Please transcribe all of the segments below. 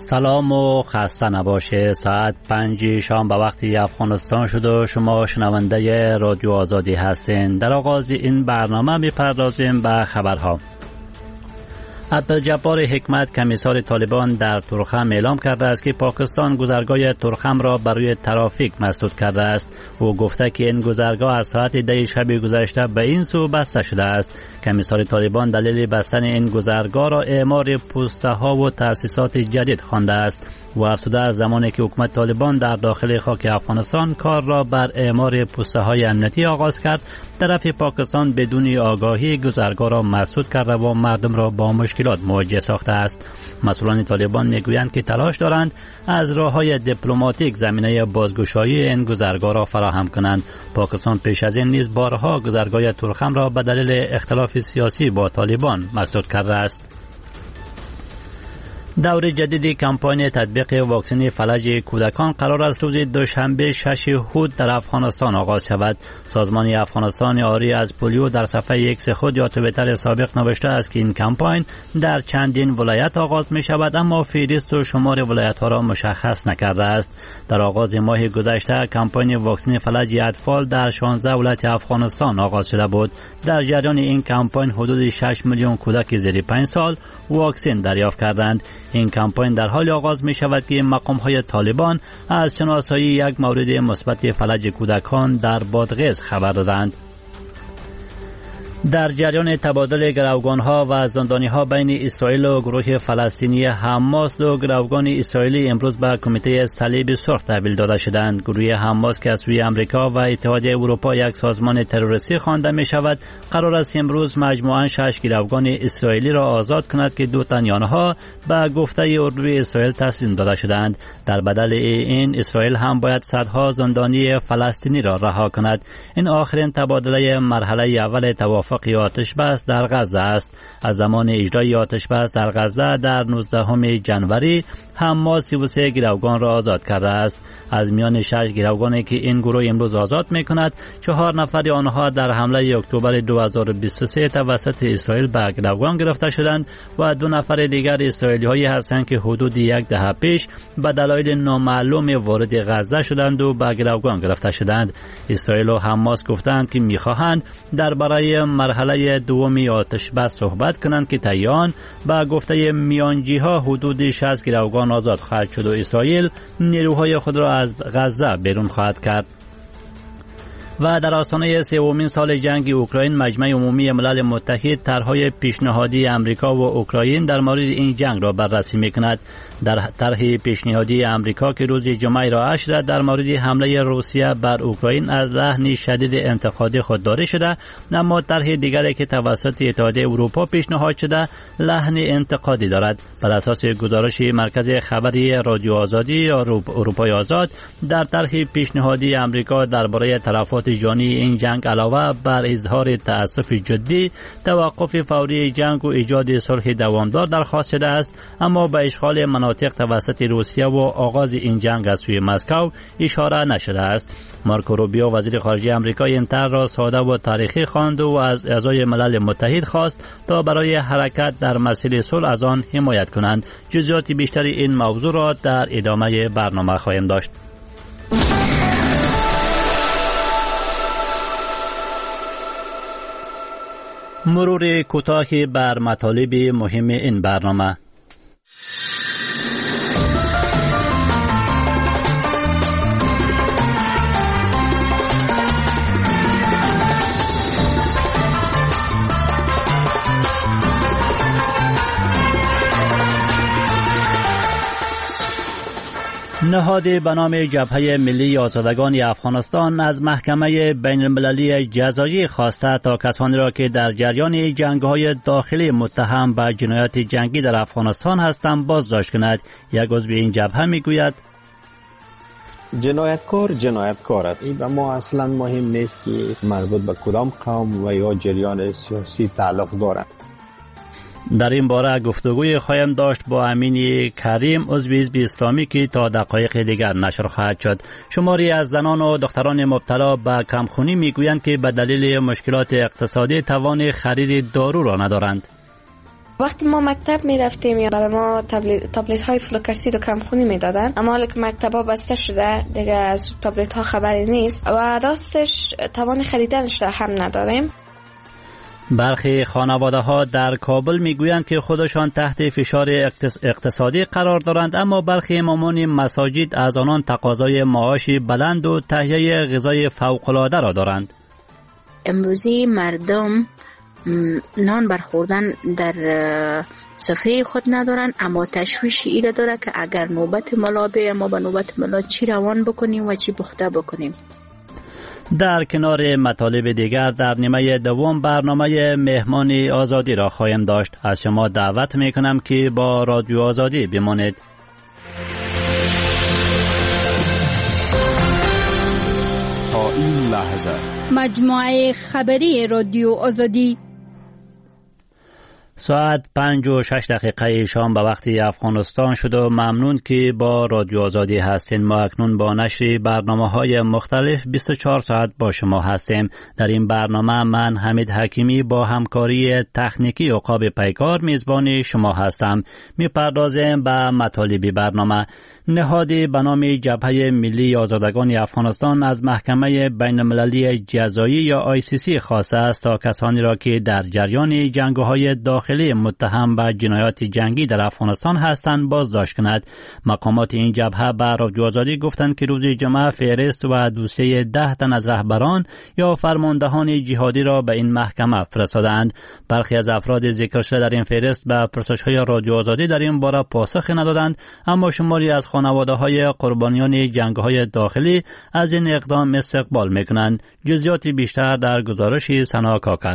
سلام و خسته نباشه. ساعت 5 شام به وقت افغانستان شد و شما شنونده رادیو آزادی هستین. در آغاز این برنامه میپردازیم به خبرها. عبدالجبار حکمت کمیسار طالبان در تورخم اعلام کرده است که پاکستان گذرگاه تورخم را برای ترافیک مسدود کرده است. او گفته که این گذرگاه از ساعت 10 شب گذشته به این سو بسته شده است. کمیسار طالبان دلیل بستن این گذرگاه را اعمار پوسته ها و تأسیسات جدید خوانده است. و افزوده از زمانی که حکومت طالبان در داخل خاک افغانستان کار را بر اعمار پوسته های امنیتی آغاز کرد، طرف پاکستان بدون آگاهی گذرگاه را مسدود کرده و مردم را با مشکلات مواجه ساخته است. مسئولان طالبان میگویند که تلاش دارند از راه‌های دیپلماتیک زمینه بازگشایی این گذرگاه را فراهم کنند. پاکستان پیش از این نیز بارها گذرگاه تورخم را به دلیل اختلاف سیاسی با طالبان مسدود کرده است. دور جدید کمپاین تطبیق واکسن فلج کودکان قرار است روز دوشنبه 6 هود در افغانستان آغاز شود. سازمان افغانستان آری از پولیو در صفحه ایکس خود یا توییتر سابق نوشته است که این کمپاین در چندین ولایت آغاز می شود، اما فهرست و شمار ولایت ها را مشخص نکرده است. در آغاز ماه گذشته کمپاین واکسن فلج اطفال در 16 ولایت افغانستان آغاز شده بود. در جریان این کمپاین حدود 6 میلیون کودک زیر 5 سال واکسن دریافت کردند. این کمپاین در حال آغاز می شود که مقام‌های طالبان از شناسایی یک مورد مثبت فلج کودکان در بادغیس خبر دادند. در جریان تبادل گروگان‌ها و زندانی‌ها بین اسرائیل و گروه فلسطینی حماس، دو گروگان اسرائیلی امروز به کمیته صلیب سرخ تحویل داده شدند. گروه حماس که از سوی آمریکا و اتحادیه اروپا یک سازمان تروریستی خوانده می‌شود، قرار است امروز مجموعاً 6 گروگان اسرائیلی را آزاد کند که دو تن آنها به گفته اردوی اسرائیل تسلیم داده شدند. در بدل این اسرائیل هم باید صدها زندانی فلسطینی را رها کند. این آخرین تبادله مرحله اول توافق آتش بس در غزه است. از زمان اجرای آتش بس در غزه در 19 جنوری حماس 33 گروگان را آزاد کرده است. از میان 6 گروگانی که این گروه امروز آزاد می‌کند، 4 نفر آنها در حمله اکتبر 2023 توسط اسرائیل به گروگان گرفته شدند و 2 نفر دیگر اسرائیلی‌هایی هستند که حدود یک دهه پیش به دلایل نامعلوم وارد غزه شدند و به گروگان گرفته شدند. اسرائیل و حماس گفتند که می‌خواهند درباره مرحله دومی آتش بس صحبت کنند که تایان با گفته میانجی‌ها حدود 60 گروگان آزاد خواهد شد و اسرائیل نیروهای خود را از غزه بیرون خواهد کرد. و در آستانه سومین سال جنگ اوکراین، مجمع عمومی ملل متحد طرح‌های پیشنهادی آمریکا و اوکراین در مورد این جنگ را بررسی می‌کند. در طرح پیشنهادی آمریکا که روز جمعه ارائه شده در مورد حمله روسیه بر اوکراین از لحن شدید انتقادی خودداری شده، اما طرح دیگری که توسط اتحادیه اروپا پیشنهاد شده لحن انتقادی دارد. بر اساس گزارش مرکز خبری رادیو آزادی یا اروپای آزاد، در طرح پیشنهادی آمریکا درباره تلفات جانی این جنگ علاوه بر اظهار تأسف جدی، توقف فوری جنگ و ایجاد صلح دوامدار درخواست شده است، اما به اشغال مناطق توسط روسیه و آغاز این جنگ از سوی مسکو اشاره نشده است. مارکو روبیو وزیر خارجه آمریکا این طرح را ساده و تاریخی خواند و از اعضای ملل متحد خواست تا برای حرکت در مسیر صلح از آن حمایت کنند. جزئیات بیشتر این موضوع را در ادامه برنامه خواهیم داشت. مرور کوتاهی بر مطالب مهم این برنامه. نهاد به نام جبهه ملی آزادگان افغانستان از محکمه بین المللی جزایی خواسته تا کسانی را که در جریان جنگ‌های داخلی متهم به جنایات جنگی در افغانستان هستند بازداشت کند. یک عضو این جبهه میگوید جنایتکار است. این به ما اصلا مهم نیست که مربوط به کدام قوم و یا جریان سیاسی تعلق دارد. در این باره گفتگوی خواهیم داشت با امین کریم، عضو حزب اسلامی که تا دقایق دیگر نشر خواهد شد. شماری از زنان و دختران مبتلا به کمخونی میگویند که به دلیل مشکلات اقتصادی توان خرید دارو را ندارند. وقتی ما مکتب می رفتیم یا برای ما تابلت های فلوکسید و کمخونی می دادن، اما حالا که مکتب ها بسته شده دیگه از تابلت ها خبری نیست و راستش توان خریدنش هم نداریم. برخی خانواده ها در کابل میگویند که خودشان تحت فشار اقتصادی قرار دارند، اما برخی امامان مساجد از آنان تقاضای معاش بلند و تهیه غذای فوق‌العاده را دارند. امروزی مردم نان برخوردن در صفحه خود ندارن، اما تشویش ایره داره که اگر نوبت ملا به ما به نوبت ملا چی روان بکنیم و چی پخته بکنیم. در کنار مطالب دیگر در نیمه دوم برنامه مهمان آزادی را خواهیم داشت. از شما دعوت میکنم که با رادیو آزادی بمانید. تا این لحظه مجموعه خبری رادیو آزادی ساعت 5:06 شام به وقت افغانستان شد و ممنون که با رادیو آزادی هستین. ما اکنون با نشر برنامه‌های مختلف 24 ساعت با شما هستیم. در این برنامه من حمید حکیمی با همکاری تکنیکی عقاب پیکار میزبان شما هستم. میپردازیم به مطالب برنامه. نهادی به نام جبهه ملی آزادگان افغانستان از محکمه بین المللی جزایی یا ICC خواسته است تا کسانی را که در جریان جنگ‌های داخلی متهم به جنایات جنگی در افغانستان هستند بازداشت کند. مقامات این جبهه به رادیو آزادی گفتند که روز جمعه فهرست و دوسیه 10 تن از رهبران یا فرماندهان جهادی را به این محکمه فرستادند. برخی از افراد ذکر شده در این فهرست به پرسش‌های رادیو آزادی در این باره پاسخ ندادند، اما شماری از خانواده‌های قربانیان جنگ‌های داخلی از این اقدام استقبال می‌کنند. جزئیات بیشتر در گزارش سنا کاکر.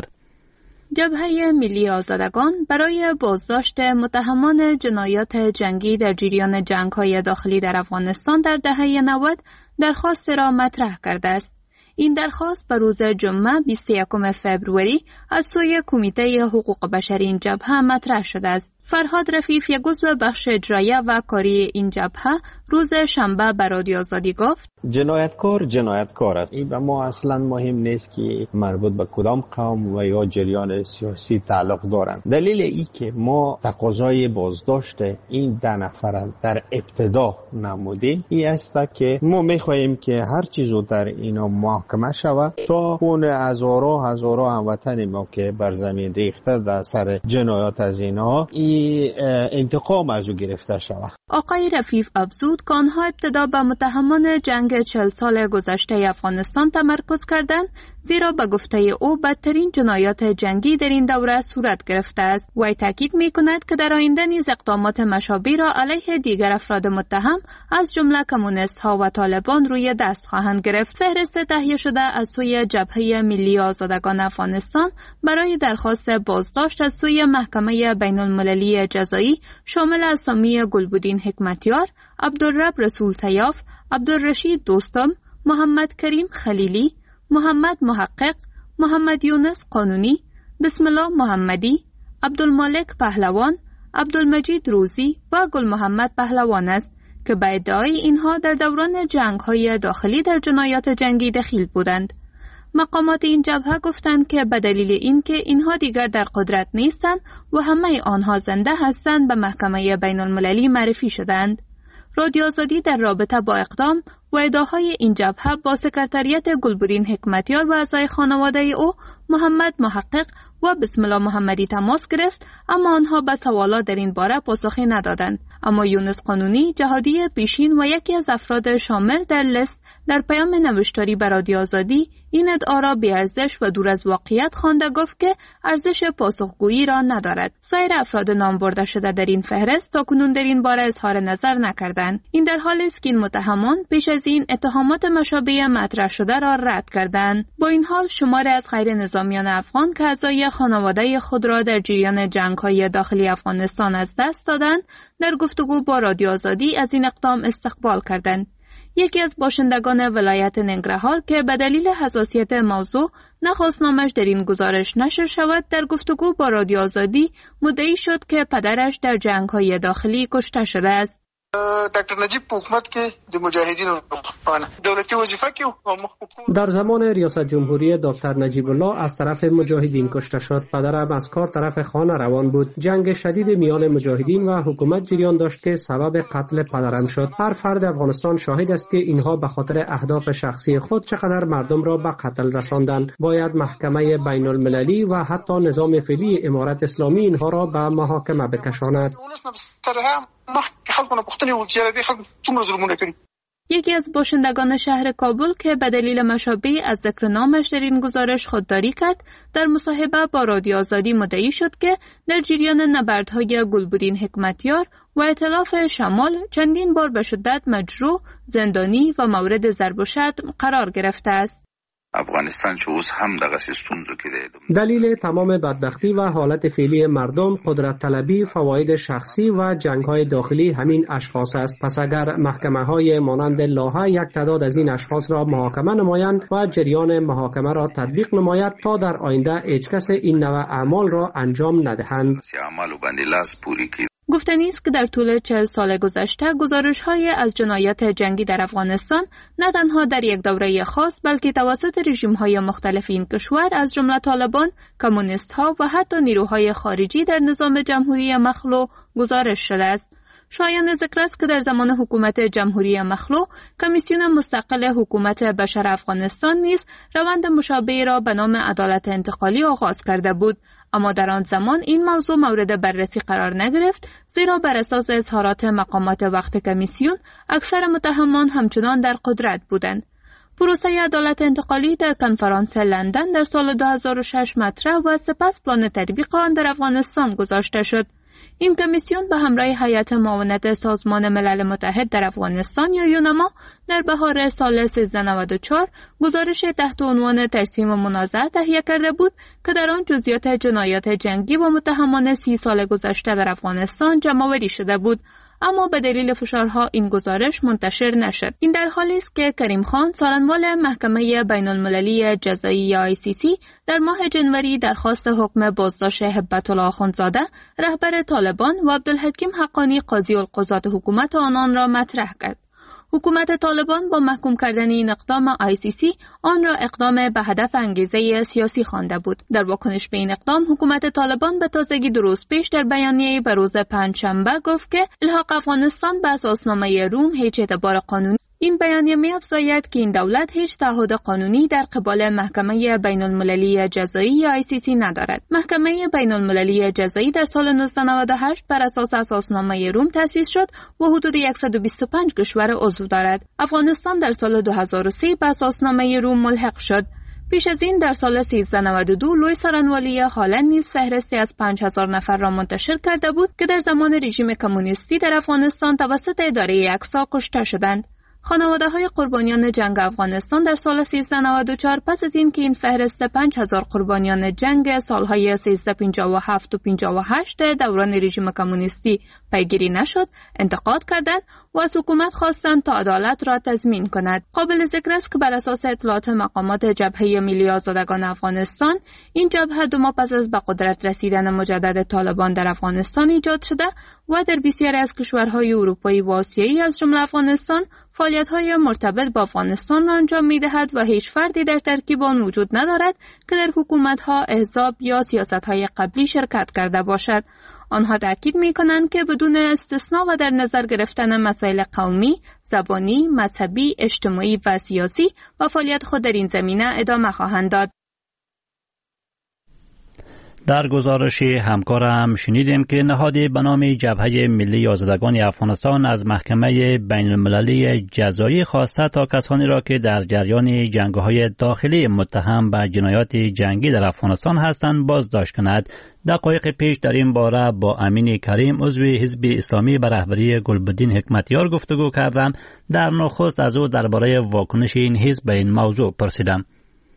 جبهه ملی آزادگان برای بازداشت متهمان جنایات جنگی در جریان جنگ‌های داخلی در افغانستان در دهه 90 درخواست را مطرح کرده است. این درخواست به روز جمعه 21 فوریه از سوی کمیته حقوق بشری این جبهه مطرح شده است. فرهاد رفیف، یک عضو بخش اجرایی و کاری این جبهه، روز شنبه به رادیو آزادی گفت جنایتکار است. این به ما اصلا مهم نیست که مربوط به کدام قوم و یا جریان سیاسی تعلق دارند. دلیل ای که ما تقاضای بازداشت این 10 نفر در ابتدا نمودیم این است که ما میخواهیم که هر چیزو در اینا محاکمه شود تا خون هزارها هموطن ما که بر زمین ریخته در سر جنایات از اینها انتقام از او گرفته شود. آقای رفیف افزود که آنها ابتدا به متهمان جنگ 40 سال گذشته افغانستان تمرکز کردند، زیرا به گفته او بدترین جنایات جنگی در این دوره صورت گرفته است. وی تاکید می‌کند که در آینده نیز اقدامات مشابه را علیه دیگر افراد متهم از جمله کمونیست‌ها و طالبان روی دست خواهند گرفت. فهرست تهیه شده از سوی جبهه ملی آزادگان افغانستان برای درخواست بازداشت از سوی محکمه بین المللی جزایی شامل اسامی گلبودین حکمتیار، عبدالرب رسول سیاف، عبدالرشید دوستم، محمد کریم خلیلی، محمد محقق، محمد یونس قانونی، بسم الله محمدی، عبدالمالک پهلوان، عبدالمجید روزی و گل محمد پهلوان است که به ادعای اینها در دوران جنگ‌های داخلی در جنایات جنگی دخیل بودند. مقامات این جبهه گفتند که به دلیل اینکه اینها دیگر در قدرت نیستند و همه آنها زنده هستند به محکمه بین المللی معرفی شدند. رادیو آزادی در رابطه با اقدام و ادعاهای این جبهه با سکرتریت گلبودین حکمتیار و اعضای خانواده او محمد محقق و بسم الله محمدی تماس گرفت، اما آنها به سوالات در این باره پاسخی ندادند. اما یونس قانونی، جهادی پیشین و یکی از افراد شامل در لیست، در پیام نوشتاری به رادیو آزادی این ادعا را بی‌ارزش و دور از واقعیت خوانده گفت که ارزش پاسخگویی را ندارد. سایر افراد نام برده شده در این فهرست تاکنون در این باره اظهار نظر نکردند. این در حالی است که این متهمان پیش از این اتهامات مشابه مطرح شده را رد کردند. با این حال شماری از غیر نظامیان افغان که اعضای خانواده خود را در جریان جنگ‌های داخلی افغانستان از دست دادند، در گفتگو با رادیو آزادی از این اقدام استقبال کردند. یکی از باشندگان ولایت ننگرهار که به دلیل حساسیت موضوع نخواست نامش در این گزارش نشر شود، در گفتگو با رادیو آزادی مدعی شد که پدرش در جنگ‌های داخلی کشته شده است. ډاکټر نجیب په حکومت کې د مجاهدینو خانه دولتي وظیفه کې در زمان ریاست جمهوری دکتر نجیب الله از طرف مجاهدین کشته شد. پدرم از کار طرف خانه روان بود. جنگ شدید میان مجاهدین و حکومت جریان داشت که سبب قتل پدرم شد. هر فرد افغانستان شاهد است که اینها به خاطر اهداف شخصی خود چقدر مردم را به قتل رساندند. باید محکمه بین المللی و حتی نظام فعلی امارت اسلامی اینها را به محاکمه بکشاند. یکی از باشندگان شهر کابل که به دلیل مشابه از ذکر نامش در این گزارش خودداری کرد، در مصاحبه با رادیو آزادی مدعی شد که در جریان نبردهای گلبدین حکمتیار و ائتلاف شمال چندین بار به شدت مجروح، زندانی و مورد ضرب و شتم قرار گرفته است. افغانستان چې اوس هم دغه ستونزو کې دی. دلیل تمام بدبختی و حالت فعلی مردم قدرت طلبی، فواید شخصی و جنگ‌های داخلی همین اشخاص است. پس اگر محکمه‌های مانند لاها یک تعداد از این اشخاص را محاکمه نمایند و جریان محاکمه را تطبیق نماید تا در آینده هیچ کس این نوع اعمال را انجام ندهند. گفتنی است که در طول 40 سال گذشته گزارش‌های از جنایات جنگی در افغانستان نه تنها در یک دوره خاص بلکه توسط رژیم‌های مختلف این کشور از جمله طالبان، کمونیست‌ها و حتی نیروهای خارجی در نظام جمهوری مخلوع گزارش شده است. شایان ذکر است که در زمان حکومت جمهوری مخلوع کمیسیون مستقل حکومت بشر افغانستان نیز روند مشابهی را به نام عدالت انتقالی آغاز کرده بود، اما در آن زمان این موضوع مورد بررسی قرار نگرفت، زیرا بر اساس اظهارات مقامات وقت کمیسیون اکثر متهمان همچنان در قدرت بودند. پروسه عدالت انتقالی در کنفرانس لندن در سال 2006 مطرح و سپس پلان تطبیق آن در افغانستان گذاشته شد. این کمیسیون به همراه هیئت معاونت سازمان ملل متحد در افغانستان یا یونما در بهار سال 1394 گزارش تحت عنوان ترسیم منازعه تهیه کرده بود که در آن جزئیات جنایات جنگی و متهمان 30 سال گذشته در افغانستان جمع‌آوری شده بود، اما به دلیل فشارها این گزارش منتشر نشد. این در حالی است که کریم خان، سارنوال محکمه بین المللی جزایی یا ICC، در ماه جنوری درخواست حکم بازداشت هبت الله آخوندزاده رهبر طالبان و عبدالحکیم حقانی قاضی القضات حکومت آنان را مطرح کرد. حکومت طالبان با محکوم کردن این اقدام ICC آن را اقدام به هدف انگیزه سیاسی خوانده بود. در واکنش به این اقدام حکومت طالبان به تازگی 2 روز پیش در بیانیه‌ای به روز پنجشنبه گفت که الحاق افغانستان به اساسنامه روم هیچ اعتبار قانونی. این بیانیه می‌افزاید که این دولت هیچ تعهد قانونی در قبال محکمه بین المللی جزایی یا ICC ندارد. محکمه بین المللی جزایی در سال 1998 بر اساس اساسنامه روم تأسیس شد و حدود 125 کشور عضو دارد. افغانستان در سال 2003 به اساسنامه روم ملحق شد. پیش از این در سال 1392 لوی سارنوالی هالند نیز فهرستی از 5000 نفر را منتشر کرده بود که در زمان رژیم کمونیستی در افغانستان توسط اداره اقصا کشته شدند. خانواده‌های قربانیان جنگ افغانستان در سال 1394 پس از این که این فهرست 5000 قربانیان جنگ سالهای 1357 و 58 دوران رژیم کمونیستی پیگیری نشد، انتقاد کردند و از حکومت خواستند تا عدالت را تضمین کند. قابل ذکر است که بر اساس اطلاعات مقامات جبهه ملی آزادگان افغانستان، این جبهه 2 ماه پس از به قدرت رسیدن مجدد طالبان در افغانستان ایجاد شده و در بسیاری از کشورهای اروپایی و آسیایی از جمله افغانستان فعالیت‌های مرتبط با افغانستان را انجام می‌دهد و هیچ فردی در ترکیب آن وجود ندارد که در حکومت‌ها، احزاب یا سیاست‌های قبلی شرکت کرده باشد. آنها تاکید می‌کنند که بدون استثناء و در نظر گرفتن مسائل قومی، زبانی، مذهبی، اجتماعی و سیاسی و فعالیت خود در این زمینه ادامه خواهند داد. در گزارش همکارم شنیدیم که نهادی به نام جبهه ملی آزادگان افغانستان از محکمه بین المللی جزایی خواسته تا کسانی را که در جریان جنگ‌های داخلی متهم به جنایات جنگی در افغانستان هستند بازداشت کند. دقایق پیش در این باره با امین کریم عضو حزب اسلامی به رهبری گلبدین حکمتیار گفتگو کردم. در نخست از او درباره واکنش این حزب به این موضوع پرسیدم.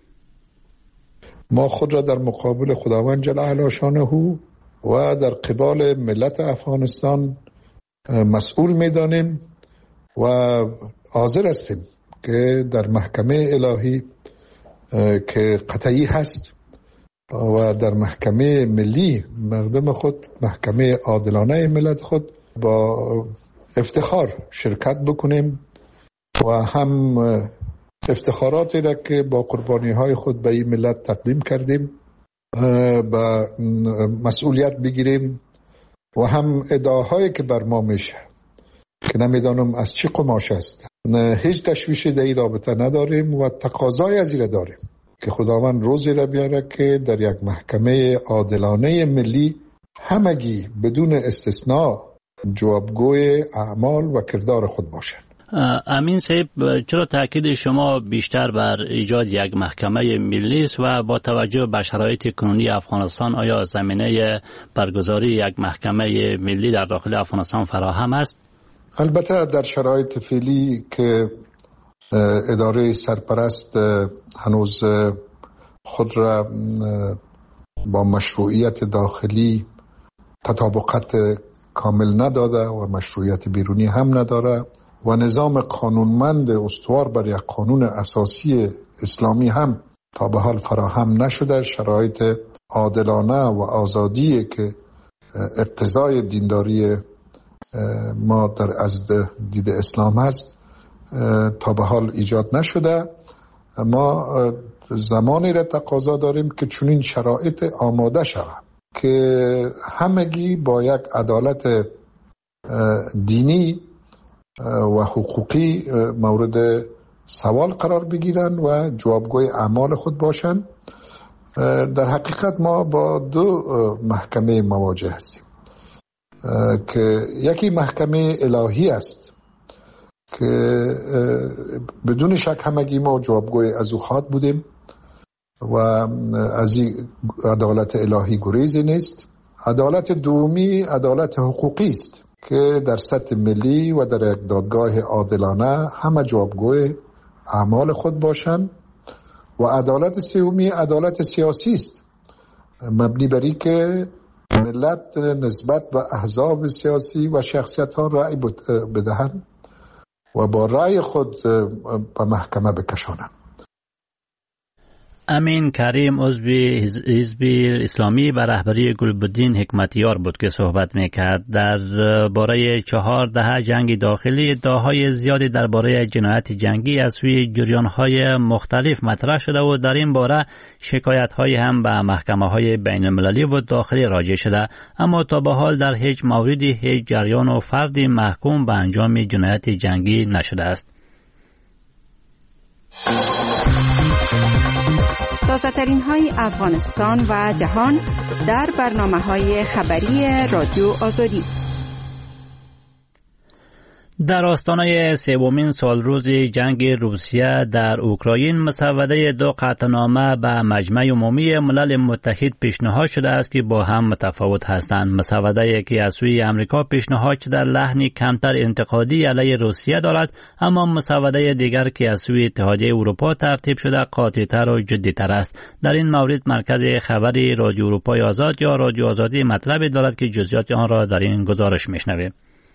ما خود را در مقابل خداوند جل اعلی شانه و در قبال ملت افغانستان مسئول می‌دانیم و حاضر هستیم که در محکمه الهی که قطعی هست و در محکمه ملی مردم خود، محکمه عادلانه ملت خود با افتخار شرکت بکنیم و هم افتخاراتی را که با قربانی های خود به این ملت تقدیم کردیم به مسئولیت بگیریم و هم ادعاهایی که بر ما میشه که نمیدانم از چی قماش است، هیچ تشویشی در این رابطه نداریم و تقاضای از این داریم که خداوند روزی را بیاره که در یک محکمه عادلانه ملی همگی بدون استثناء جوابگوی اعمال و کردار خود باشند. امین صاحب، چرا تاکید شما بیشتر بر ایجاد یک محکمه ملی است و با توجه به شرایط کنونی افغانستان آیا زمینه برگزاری یک محکمه ملی در داخل افغانستان فراهم است؟ البته در شرایط فعلی که اداره سرپرست هنوز خود را با مشروعیت داخلی تطابقت کامل نداده و مشروعیت بیرونی هم نداره و نظام قانونمند استوار بر یک قانون اساسی اسلامی هم تا به حال فراهم نشده، شرایط عادلانه و آزادی که اقتضای دینداری ما در از دید اسلام هست تا به حال ایجاد نشده. ما زمانی را تقاضا داریم که چنین شرایط آماده شود که همگی با یک عدالت دینی و حقوقی مورد سوال قرار بگیرن و جوابگوی اعمال خود باشن. در حقیقت ما با دو محکمه مواجه هستیم که یکی محکمه الهی است که بدون شک همگی ما جوابگوی از او خواهد بودیم و از این عدالت الهی گریزی نیست. عدالت دومی عدالت حقوقی است که در سطح ملی و در یک دادگاه عادلانه همه جوابگوی اعمال خود باشند و عدالت سومی عدالت سیاسی است مبنی بر اینکه ملت نسبت به احزاب سیاسی و شخصیت ها رأی بدهند و با رأی خود به محکمه بکشانند. امین کریم عضو حزب اسلامی و رهبری گلبدین حکمتیار بود که صحبت میکرد. در باره 4 دهه جنگ داخلی ادعاهای زیادی درباره جنایت جنگی از سوی جریان‌های مختلف مطرح شده و در این باره شکایت‌های هم به محکمه‌های بین‌المللی و داخلی راجع شده، اما تا به حال در هیچ موردی هیچ جریان و فردی محکوم به انجام جنایت جنگی نشده است. تازه‌ترین های افغانستان و جهان در برنامه‌های خبری رادیو آزادی. در آستانه سومین سالروز جنگ روسیه در اوکراین مسوده 2 قطعنامه به مجمع عمومی ملل متحد پیشنهاد شده است که با هم متفاوت هستند. مسوده که از سوی امریکا پیشنهاد شده لحنی کمتر انتقادی علیه روسیه دارد، اما مسوده دیگر که از سوی اتحادیه اروپا ترتیب شده قاطع‌تر و جدی‌تر است. در این مورد مرکز خبری رادیو اروپای آزاد یا رادیو آزادی مطلبی دارد که جزئیات آن را در این گزارش میشنویم.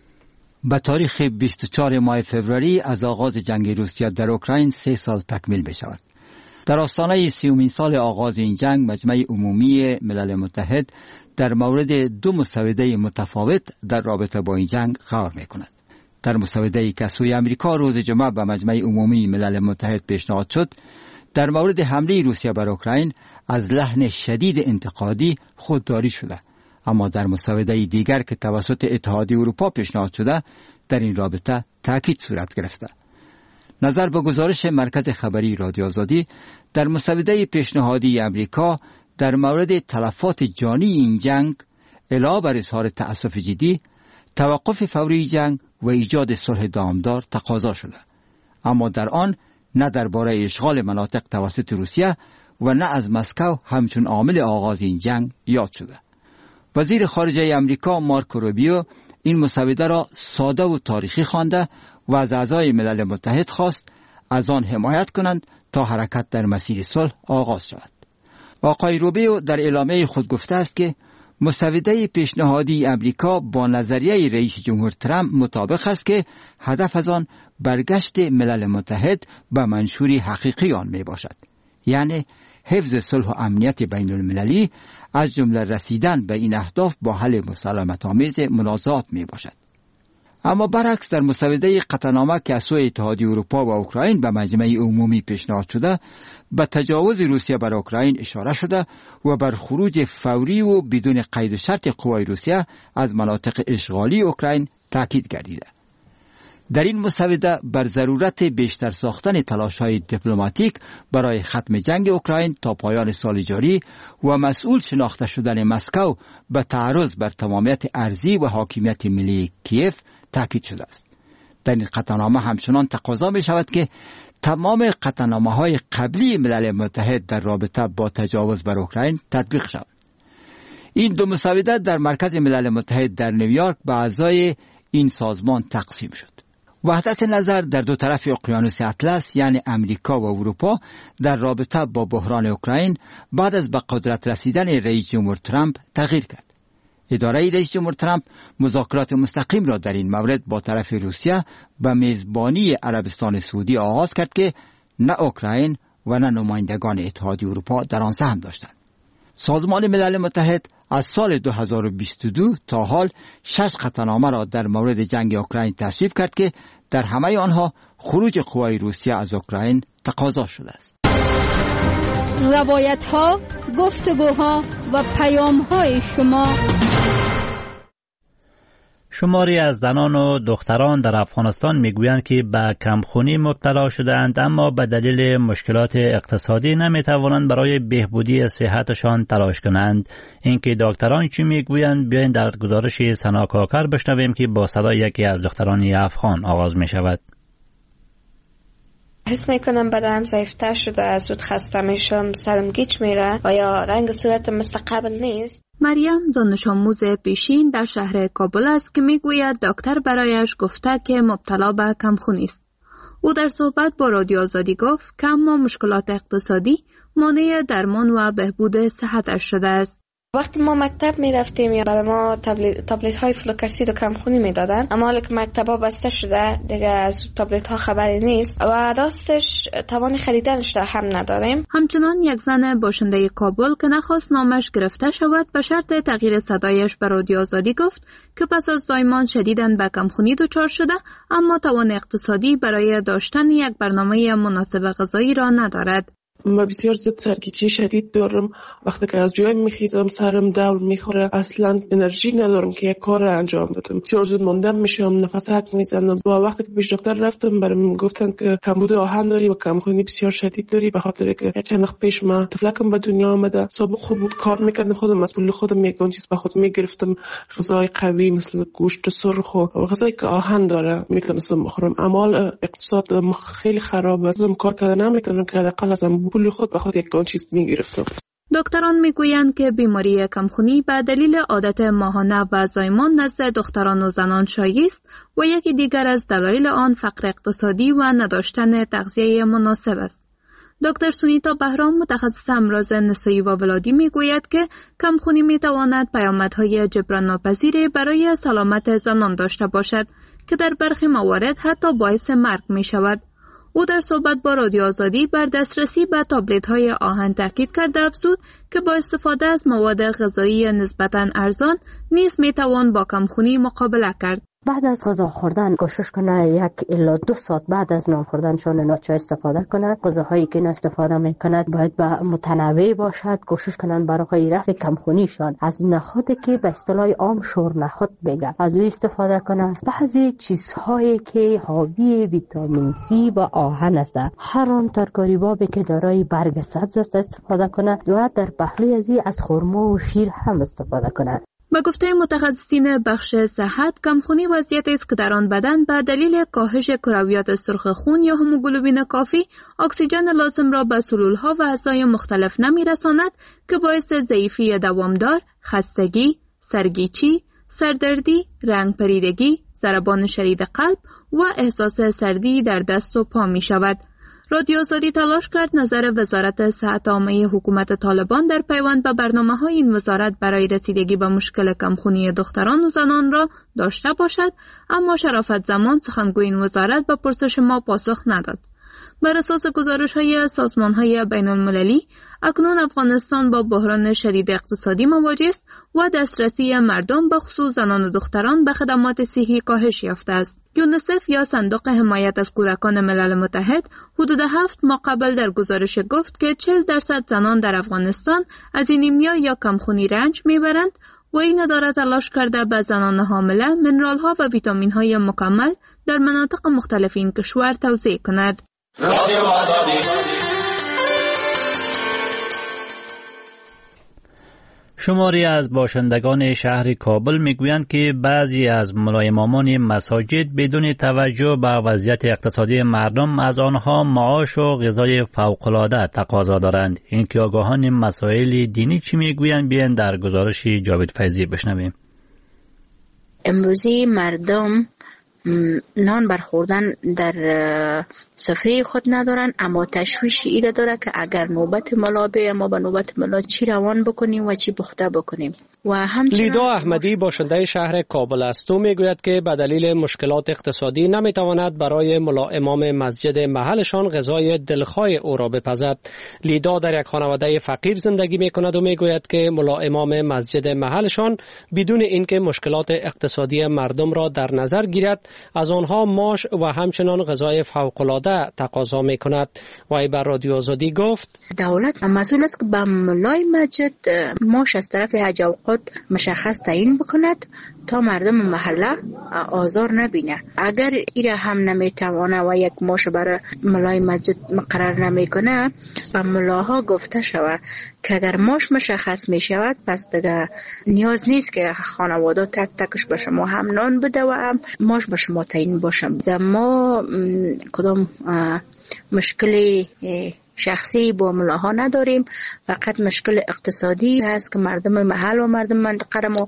به تاریخ 24 ماه فوریه از آغاز جنگ روسیه در اوکراین 3 سال تکمیل بشود. در آستانه 30مین سال آغاز این جنگ مجمع عمومی ملل متحد در مورد 2 مسوده متفاوت در رابطه با این جنگ قرار می‌کند. در مسوده‌ای که سوی امریکا روز جمعه به مجمع عمومی ملل متحد پیشنهاد شد، در مورد حمله روسیه بر اوکراین از لحن شدید انتقادی خودداری شده، اما در مسوده دیگر که توسط اتحادیه اروپا پیشنهاد شده در این رابطه تاکید صورت گرفته. نظر به گزارش مرکز خبری رادیو آزادی، در مسوده پیشنهادی امریکا در مورد تلفات جانی این جنگ علاوه بر اظهار تأسف جدی، توقف فوری جنگ و ایجاد صلح دامدار تقاضا شده، اما در آن نه درباره اشغال مناطق توسط روسیه و نه از مسکو همچون عامل آغاز این جنگ یاد شده. وزیر خارجه امریکا مارکو روبیو این مسوده را ساده و تاریخی خوانده و از اعضای ملل متحد خواست از آن حمایت کنند تا حرکت در مسیر صلح آغاز شود. آقای روبیو در اعلامیه خود گفته است که مسوده پیشنهادی امریکا با نظریه رئیس جمهور ترامپ مطابق است که هدف از آن برگشت ملل متحد به منشوری حقیقی آن می باشد، یعنی حفظ صلح و امنیت بین المللی، از جمله رسیدن به این اهداف با حل مسالمت‌آمیز منازعات می باشد. اما برعکس در مسوده قطعنامه که از سوی اتحادیه اروپا و اوکراین به مجمع عمومی پیشنهاد شده، به تجاوز روسیه بر اوکراین اشاره شده و بر خروج فوری و بدون قید و شرط قوای روسیه از مناطق اشغالی اوکراین تاکید گردیده. در این مسوده بر ضرورت بیشتر ساختن تلاش‌های دیپلماتیک برای ختم جنگ اوکراین تا پایان سال جاری و مسئول شناخته شدن مسکو به تعرض بر تمامیت ارضی و حاکمیت ملی کیف تاکید شده است. در این قطعنامه همچنان تقاضا می شود که تمام قطعنامه‌های قبلی ملل متحد در رابطه با تجاوز بر اوکراین تطبیق شود. این دو مسوده در مرکز ملل متحد در نیویورک به اعضای این سازمان تقسیم شد. وحدت نظر در دو طرف اقیانوس اطلس یعنی امریکا و اروپا در رابطه با بحران اوکراین بعد از به قدرت رسیدن رئیس جمهور ترامپ تغییر کرد. اداره رئیس جمهور ترامپ مذاکرات مستقیم را در این مورد با طرف روسیه به میزبانی عربستان سعودی آغاز کرد که نه اوکراین و نه نمایندگان اتحادیه اروپا در آن سهم داشتند. سازمان ملل متحد از سال 2022 تا حال 6 قطعنامه را در مورد جنگ اوکراین تصویب کرد که در همه آنها خروج قوای روسیه از اوکراین تقاضا شده است. روایت‌ها، گفتگوها و پیام‌های شما. شماری از زنان و دختران در افغانستان میگویند که به کمخونی مبتلا شدند، اما به دلیل مشکلات اقتصادی نمیتوانند برای بهبودی صحتشان تلاش کنند. اینکه دکتران چی میگویند بیاین در گزارش سنا کاکر بشنویم که با صدای یکی از دختران افغان آغاز می شود. حس میکنم بدنم ضعیفتر شده، زود خسته میشم، سرم گیج میره و یا رنگ صورت مثل قبل نیست. مریم دانش آموز پیشین در شهر کابل است که میگوید دکتر برایش گفته که مبتلا به کمخونی است. او در صحبت با رادیو آزادی گفت که اما مشکلات اقتصادی مانع درمان و بهبود صحتش شده است. وقتی ما مکتب می رفتیم یا برای ما تابلت های فلوکسید و کمخونی می دادن، اما حالا که مکتب ها بسته شده دیگه از تابلت ها خبری نیست و راستش توان خریدنش هم نداریم. همچنان یک زن باشنده کابل که نخواست نامش گرفته شود به شرط تغییر صدایش به رادیو آزادی گفت که پس از زایمان شدیداً به کمخونی دچار شده، اما توان اقتصادی برای داشتن یک برنامه مناسب غذایی را ندارد. من بسیار زیاد سرگیجی شدید دارم. وقتی که از جای میخیزم سرم دور میخوره، اصلا انرژی ندارم که یک کار را انجام بدم. بسیار زود ماندم میشم، نفس حک میزنم. و وقتی که پیش دکتر رفتم برام گفتن که کمبود آهن داری و کمخونی بسیار شدید داری، به خاطر که چند وقت پیش من طفلکم به دنیا آمده. صبح خوب کار میکردم، خودم مسئول خودم یگان چیز به خود میگرفتم، غذای قوی مثل گوشت سرخ و غذایی که آهن داره میتونستم بخورم. اما اقتصاد خیلی خرابه، اصلا کار کردن نمیتونم که حداقل ازم پول خود به خود یک چیز میگرفتم. دکتران میگویند که بیماری کمخونی به دلیل عادت ماهانه و زایمان نزد دختران و زنان شایع است و یکی دیگر از دلایل آن فقر اقتصادی و نداشتن تغذیه مناسب است. دکتر سونیتا بهرام متخصص امراض نسایی و ولادی میگوید که کمخونی میتواند پیامدهای جبران ناپذیری برای سلامت زنان داشته باشد که در برخی موارد حتی باعث مرگ می شود. او در صحبت با رادیو آزادی بر دسترسی به تابلت‌های آهن تاکید کرده افزود که با استفاده از مواد غذایی نسبتاً ارزان نیز میتوان با کمخونی مقابله کرد. بعد از غذا خوردن کوشش کنه 1 الی 2 ساعت بعد از نان خوردنشان ناچار استفاده کنند. غذاهایی که استفاده میکنند باید به متنوع باشد. کوشش کنند برای رفع کمخونیشان از نخودی که به اصطلاح عام شور نخود میگه از او استفاده کنند. بعضی چیزهایی که حاوی ویتامین سی و آهن است، هر آن ترکاری‌بابی که دارای برگ سبز است استفاده کنند و در پهلوی از خرما و شیر هم استفاده کنند. به گفته متخصصین بخش صحت، کمخونی وضعیتی است که در آن بدن به دلیل کاهش کرویات سرخ خون یا هموگلوبین کافی اکسیژن لازم را به سلول‌ها و اعضای مختلف نمی‌رساند که باعث ضعیفی دوامدار، خستگی، سرگیچی، سردردی، رنگ پریدگی، ضربان شدید قلب و احساس سردی در دست و پا می‌شود. رادیو آزادی تلاش کرد نظر وزارت صحت عامه حکومت طالبان در پیوند به برنامه‌های این وزارت برای رسیدگی به مشکل کمخونی دختران و زنان را داشته باشد، اما شرافت زمان سخنگوی این وزارت به پرسش ما پاسخ نداد. بر اساس گزارش‌های سازمان‌های بین‌المللی اکنون افغانستان با بحران شدید اقتصادی مواجه است و دسترسی مردم به خصوص زنان و دختران به خدمات صحی کاهش یافته است. یونیسف یا صندوق حمایت از کودکان ملل متحد حدود 7 ماه قبل در گزارش گفت که 40% زنان در افغانستان از اینیمیا یا کمخونی رنج میبرند و این اداره تلاش کرده به زنان حامله منرال‌ها و ویتامین‌های مکمل در مناطق مختلف این کشور توزیع کند. شماری از باشندگان شهر کابل میگویند که بعضی از ملایمامان مساجد بدون توجه به وضعیت اقتصادی مردم از آنها معاش و غذای فوق‌العاده تقاضا دارند. این که آگاهان مسائل دینی چی میگویند بیاین در گزارش جاوید فیضی بشنویم. امروزی مردم نان برخوردن در سفره خود ندارن، اما تشویش ایره داره که اگر نوبت ملا به ما به نوبت ملا چی روان بکنیم و چی پخته بکنیم. و همچنین لیدا احمدی باشنده شهر کابل است. او میگوید که به دلیل مشکلات اقتصادی نمیتواند برای ملا امام مسجد محلشان غذای دلخواه او را بپزد. لیدا در یک خانواده فقیر زندگی میکند و میگوید که ملا امام مسجد محلشان بدون اینکه مشکلات اقتصادی مردم را در نظر گیرد از آنها معاش و همچنان غذای فوق‌العاده تقاضا میکند. وی بر رادیو آزادی گفت دولت مسئول است که به ملای مسجد معاش از طرف حج اوقات مشخص تعیین بکند تا مردم محله آزار نبینه. اگر ایره هم نمیتوانه و یک معاش برای ملای مسجد مقرر نمیکنه به ملاها گفته شود که اگر معاش مشخص میشود پس دیگه نیاز نیست که خانواده تک تکش به شما هم نان بده و هم معاش به شما تعیین باشه. ما کدام مشکلی شخصی با ملاها نداریم، فقط مشکل اقتصادی هست که مردم محل و مردم منطقه ما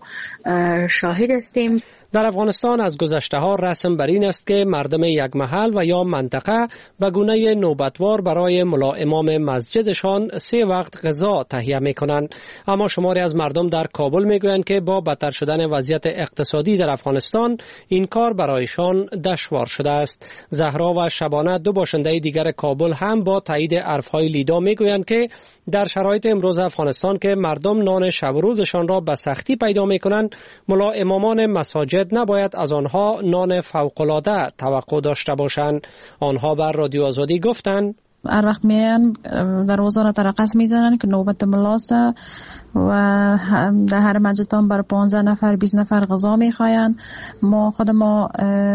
شاهد هستیم. در افغانستان از گذشته ها رسم بر این است که مردم یک محل و یا منطقه به گونه نوبتوار برای ملا امام مسجدشان 3 وقت غذا تهیه میکنند. اما شماری از مردم در کابل میگویند که با بدتر شدن وضعیت اقتصادی در افغانستان این کار برایشان دشوار شده است. زهرا و شبانه 2 باشنده دیگر کابل هم با تایید حرفهای لیدا میگویند که در شرایط امروز افغانستان که مردم نان شب و روزشان را به سختی پیدا میکنند، ملا امامان مساجد نباید از آنها نان فوق‌العاده توقع داشته باشند. آنها بر رادیو آزادی گفتند هر وقت میان دروازه را ترقص میزنن که نوبت ملاسه و در هر مسجد بر 15 نفر 20 نفر غذا میخواین. ما خود ما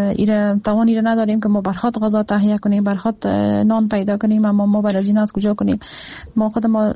توان ایره نداریم که ما بر خود غذا تهیه کنیم، بر خود نان پیدا کنیم، اما ما بر از این از کجا کنیم؟ ما خود ما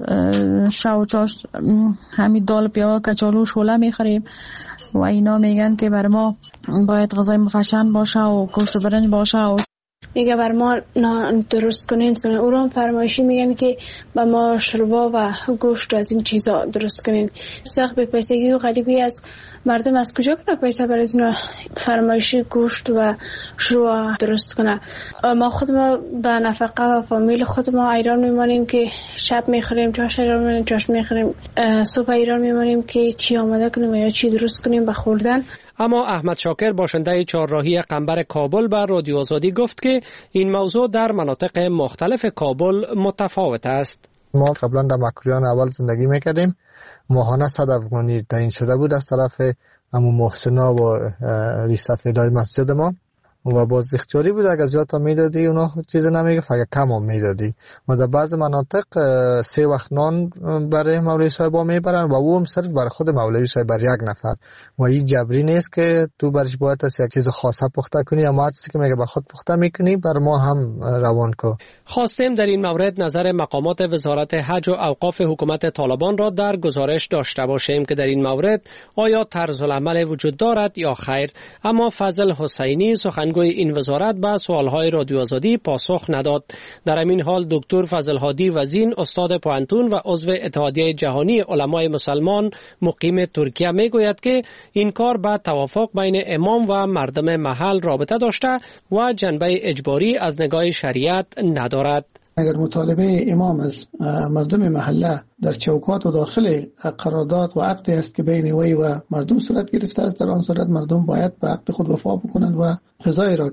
شو چاش همین دال پیاز کچالو شوله میخوریم و اینا میگن که بر ما باید غذای مفشن باشه و گوشت برنج باشه و میگه بر ما درست کنین. او رو فرمایشی میگن که با ما شوروا و گوشت از این چیزا درست کنین. سخت به پیسگی و غریبی از مردم از کجا کنه پیسه برای از اینا فرمایشی گوشت و شوروا درست کنه. ما خود ما به نفقه و فامیل خود ما ایران میمانیم که شب میخوریم، چاش ایران میمانیم، چاش میخوریم، صبح ایران میمانیم که چی آماده کنیم یا چی درست کنیم به خوردن. اما احمد شاکر باشنده چهارراهی قنبر کابل بر رادیو آزادی گفت که این موضوع در مناطق مختلف کابل متفاوت است. ما قبلا در مکوریان اول زندگی میکردیم، ماهانه 100 افغانی تعیین شده بود از طرف همو محسنا و ریسفیدای مسجد ما و باز اختیاری بود اگر زیاد میدادی اونا چیز نمیگه فقط کم هم میدادی. و در بعض مناطق 3 وقت نان برای مولوی صاحبا میبرن و او هم صرف برای خود مولوی صاحب بر 1 نفر و این جبری نیست که تو برش باید از یک چیز خاصه پخته کنی، اما چیزی که میگه به خود پخته میکنی بر ما هم روان کو. خواستیم در این مورد نظر مقامات وزارت حج و اوقاف حکومت طالبان را در گزارش داشته باشیم که در این مورد آیا طرز العمل وجود دارد یا خیر. اما فضل حسینی سخنگوی این وزارت به سوالهای رادیو آزادی پاسخ نداد. در همین حال دکتر فضل هادی وزین استاد پوهنتون و عضو اتحادیه جهانی علمای مسلمان مقیم ترکیه میگوید که این کار به توافق بین امام و مردم محل رابطه داشته و جنبه اجباری از نگاه شریعت ندارد. اگر مطالبه امام از مردم محله در چوکات و داخل قرارداد و عقدی است که بین وی و مردم صورت گرفته است، در آن صورت مردم باید به عقد خود وفا بکنند و غذایی را که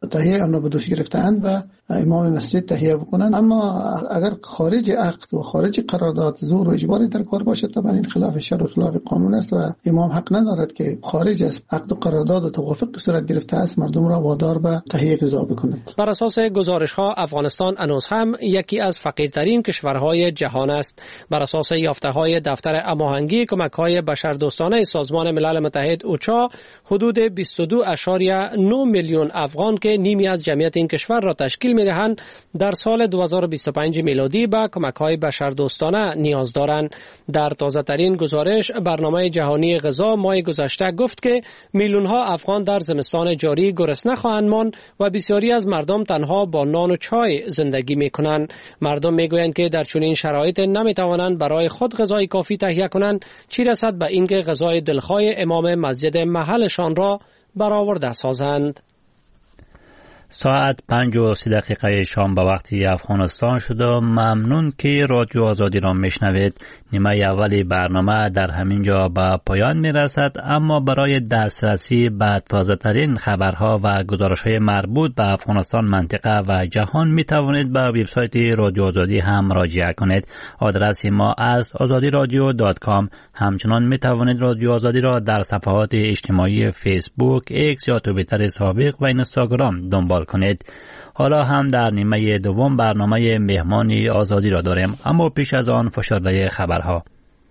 تهیه آن را به دوش گرفتند و امام مسجد تهیه بکنند. اما اگر خارج عقد و خارج قرارداد زور و اجباری در کار باشد طبعا این خلاف شرع و خلاف قانون است و امام حق ندارد که خارج از عقد و قرارداد و توافق صورت گرفته است مردم را وادار به تهیه غذا بکنند. بر اساس گزارش‌ها افغانستان هنوز هم یکی از فقیرترین کشورهای جهان است. بر اساس یافته‌های دفتر هماهنگی کمک‌های بشردوستانه سازمان ملل متحد اوچا حدود 22.9 میلیون افغان که نیمی از جمعیت این کشور را تشکیل می‌دهند در سال 2025 میلادی به کمک‌های بشردوستانه نیاز دارند. در تازه‌ترین گزارش برنامه جهانی غذا ماه گذشته گفت که میلیون‌ها افغان در زمستان جاری گرسنه خواهند ماند و بسیاری از مردم تنها با نان و چای زندگی می‌کنند. مردم می‌گویند که در چنین شرایط نمی‌توانند برای خود غذای کافی تهیه کنند، چه رسد به اینکه غذای دلخواه امام مسجد محلشان را برآورده سازند. ساعت 5:30 شام به وقت افغانستان شده. ممنون که رادیو آزادی را میشنوید. نیمه اولی برنامه در همین جا به پایان میرسد، اما برای دسترسی به تازه ترین خبرها و گزارش های مربوط به افغانستان، منطقه و جهان می توانید به وبسایت رادیو آزادی هم مراجعه کنید. آدرس ما است azadiradio.com. همچنان می توانید رادیو آزادی را در صفحات اجتماعی فیسبوک، ایکس یا توییتر سابق و اینستاگرام دنبال کنید. حالا هم در نیمه دوم برنامه مهمانی آزادی را داریم، اما پیش از آن فشرده خبرها.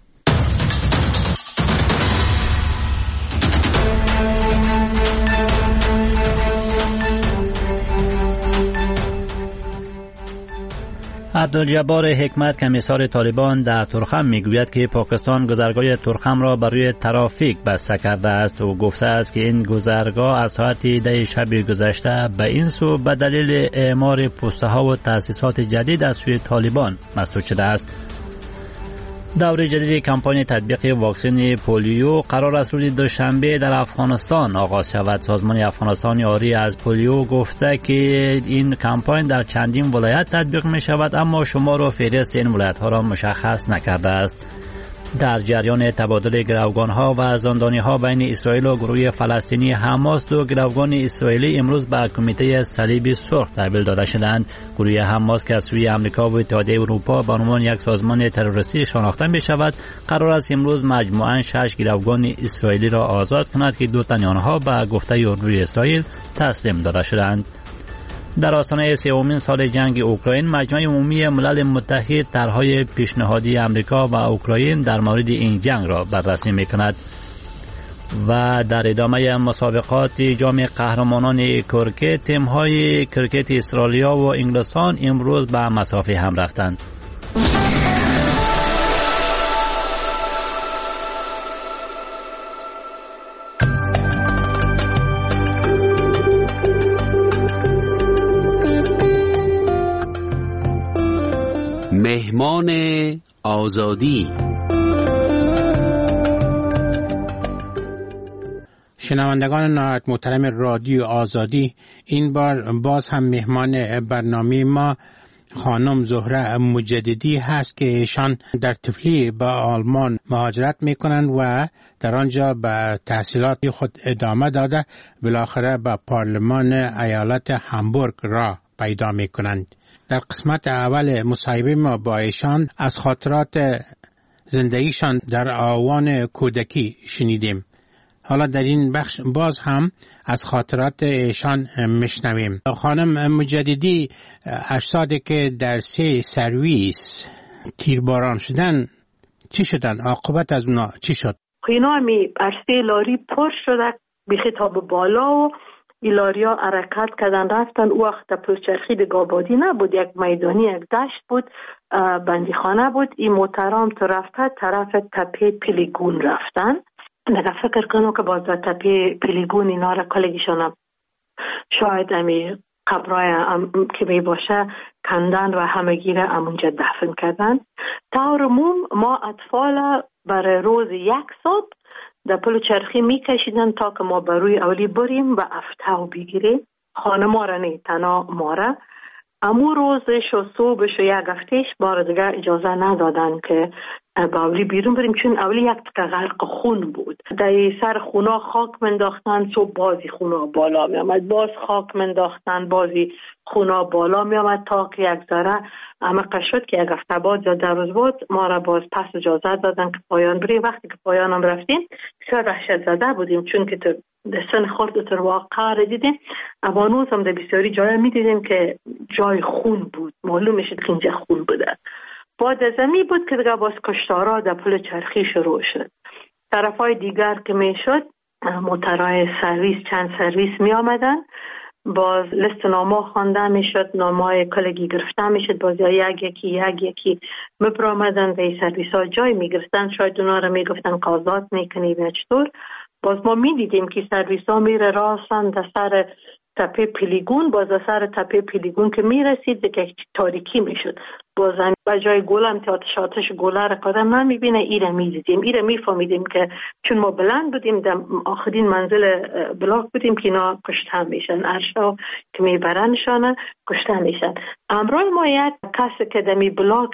عبدالجبار حکمت کمیسار طالبان در ترخم میگوید که پاکستان گذرگاه ترخم را برای ترافیک بسته کرده است و گفته است که این گذرگاه از ساعت 10 شب گذشته به این سو به دلیل اعمار پوسته ها و تأسیسات جدید از سوی طالبان مسدود شده است. دوره جدید کمپاین تطبیق واکسن پولیو قرار است روز دوشنبه در افغانستان آغاز شود. سازمان افغانستان آری از پولیو گفته که این کمپاین در چندین ولایت تطبیق می شود، اما شمار و فهرست این ولایت ها را مشخص نکرده است. در جریان تبادل گروگان‌ها و زندانی‌ها بین اسرائیل و گروه فلسطینی حماس، دو گروگان اسرائیلی امروز به کمیته صلیب سرخ تحویل داده شدند. گروه حماس که از سوی آمریکا و اتحادیه اروپا به عنوان یک سازمان تروریستی شناخته می‌شود، قرار است امروز مجموعاً 6 گروگان اسرائیلی را آزاد کند که دو تن آنها به گفته اردوی اسرائیل تسلیم داده شدند. در آستانه سومین سال جنگ اوکراین، مجمع عمومی ملل متحد طرح‌های پیشنهادی آمریکا و اوکراین در مورد این جنگ را بررسی می‌کند. و در ادامه مسابقات جام قهرمانان کرکت، تیم‌های کرکت استرالیا و انگلستان امروز به مسافه هم رفتند. مهمان آزادی. شنوندگان نهایت محترم رادیو آزادی، این بار باز هم مهمان برنامه ما خانم زهره مجددی هست که ایشان در طفلی به آلمان مهاجرت میکنند و در آنجا به تحصیلات خود ادامه داده بالاخره به پارلمان ایالت هامبورگ را پیدا میکنند. در قسمت اول مصاحبه ما با ایشان از خاطرات زندگیشان در آوان کودکی شنیدیم. حالا در این بخش باز هم از خاطرات ایشان میشنویم. خانم مجددی، اجسادی که در 3 سرویس تیرباران شدن چی شدن؟ عاقبت از اونا چی شد؟ اینا همی عرصه لاری پر شده بیخی تا به بالا و ایلاریا حرکت کردن رفتن. او وقت پلچرخی دگابادی نبود، یک میدانی، یک دشت بود، بندیخانه بود. این موترام تو رفته طرف تپه پیلیگون رفتن. نگه فکر کنم که باز تپه پیلیگون اینا را کلگیشانم شاید امی قبرای که می باشه کندن و همگی را امونجا دفن کردن. طور عموم ما اطفال برای روز 1 صبح در پل چرخی می کشیدن تا که ما بروی اولی بریم و افتاو بگیریم. خانه ما را نه تنها ما را امو روزش و صبحش و 1 هفتهش بار دیگه اجازه ندادن که باولی بیرون بریم، چون اولی یک تکه غرق خون بود. در سر خونا خاک منداختن، صبح بازی خونا بالا می آمد، باز خاک منداختن، بازی خونا بالا می آمد، تا که یک ذره عمق شد که یک هفته بعد یا 10 روز بعد ما را باز پس اجازه دادن که پایان بریم. وقتی که پایان هم رفتیم بسیار وحشت زده بودیم، چون که در سن خورد تر واقع را دیدیم. اما نوز هم در بسیاری جای می دیدیم که جای خون بود، معلوم میشد که اینجا خون بوده. بعد از امی بود که دیگه باز کشتارا در پل چرخی شروع شد. طرفای دیگر که می شد موترهای سرویس، چند سرویس می آمدن، باز لیست نامه خوانده می شد، نامه کلگی گرفته می شد، باز یکی می برآمدن به این سرویس ها جای می گرفتن، شاید اونا را می گفتن که آزاد می کنی یا چطور. باز ما می دیدیم که سرویس ها می راستن در سر تپه پیلیگون، باز در سر تپه پیلیگون که می رسید دیگه تاریکی می شد، باز به جای گلم که آتش گله را قدم نمی بینه، ایره می دیدیم، ایره می فهمیدیم که چون ما بلند بودیم در آخرین منزل بلاک بودیم که اینا کشته میشن، ارشا که می برنشانه کشته میشن. امروز ما یک کسی که دمی بلاک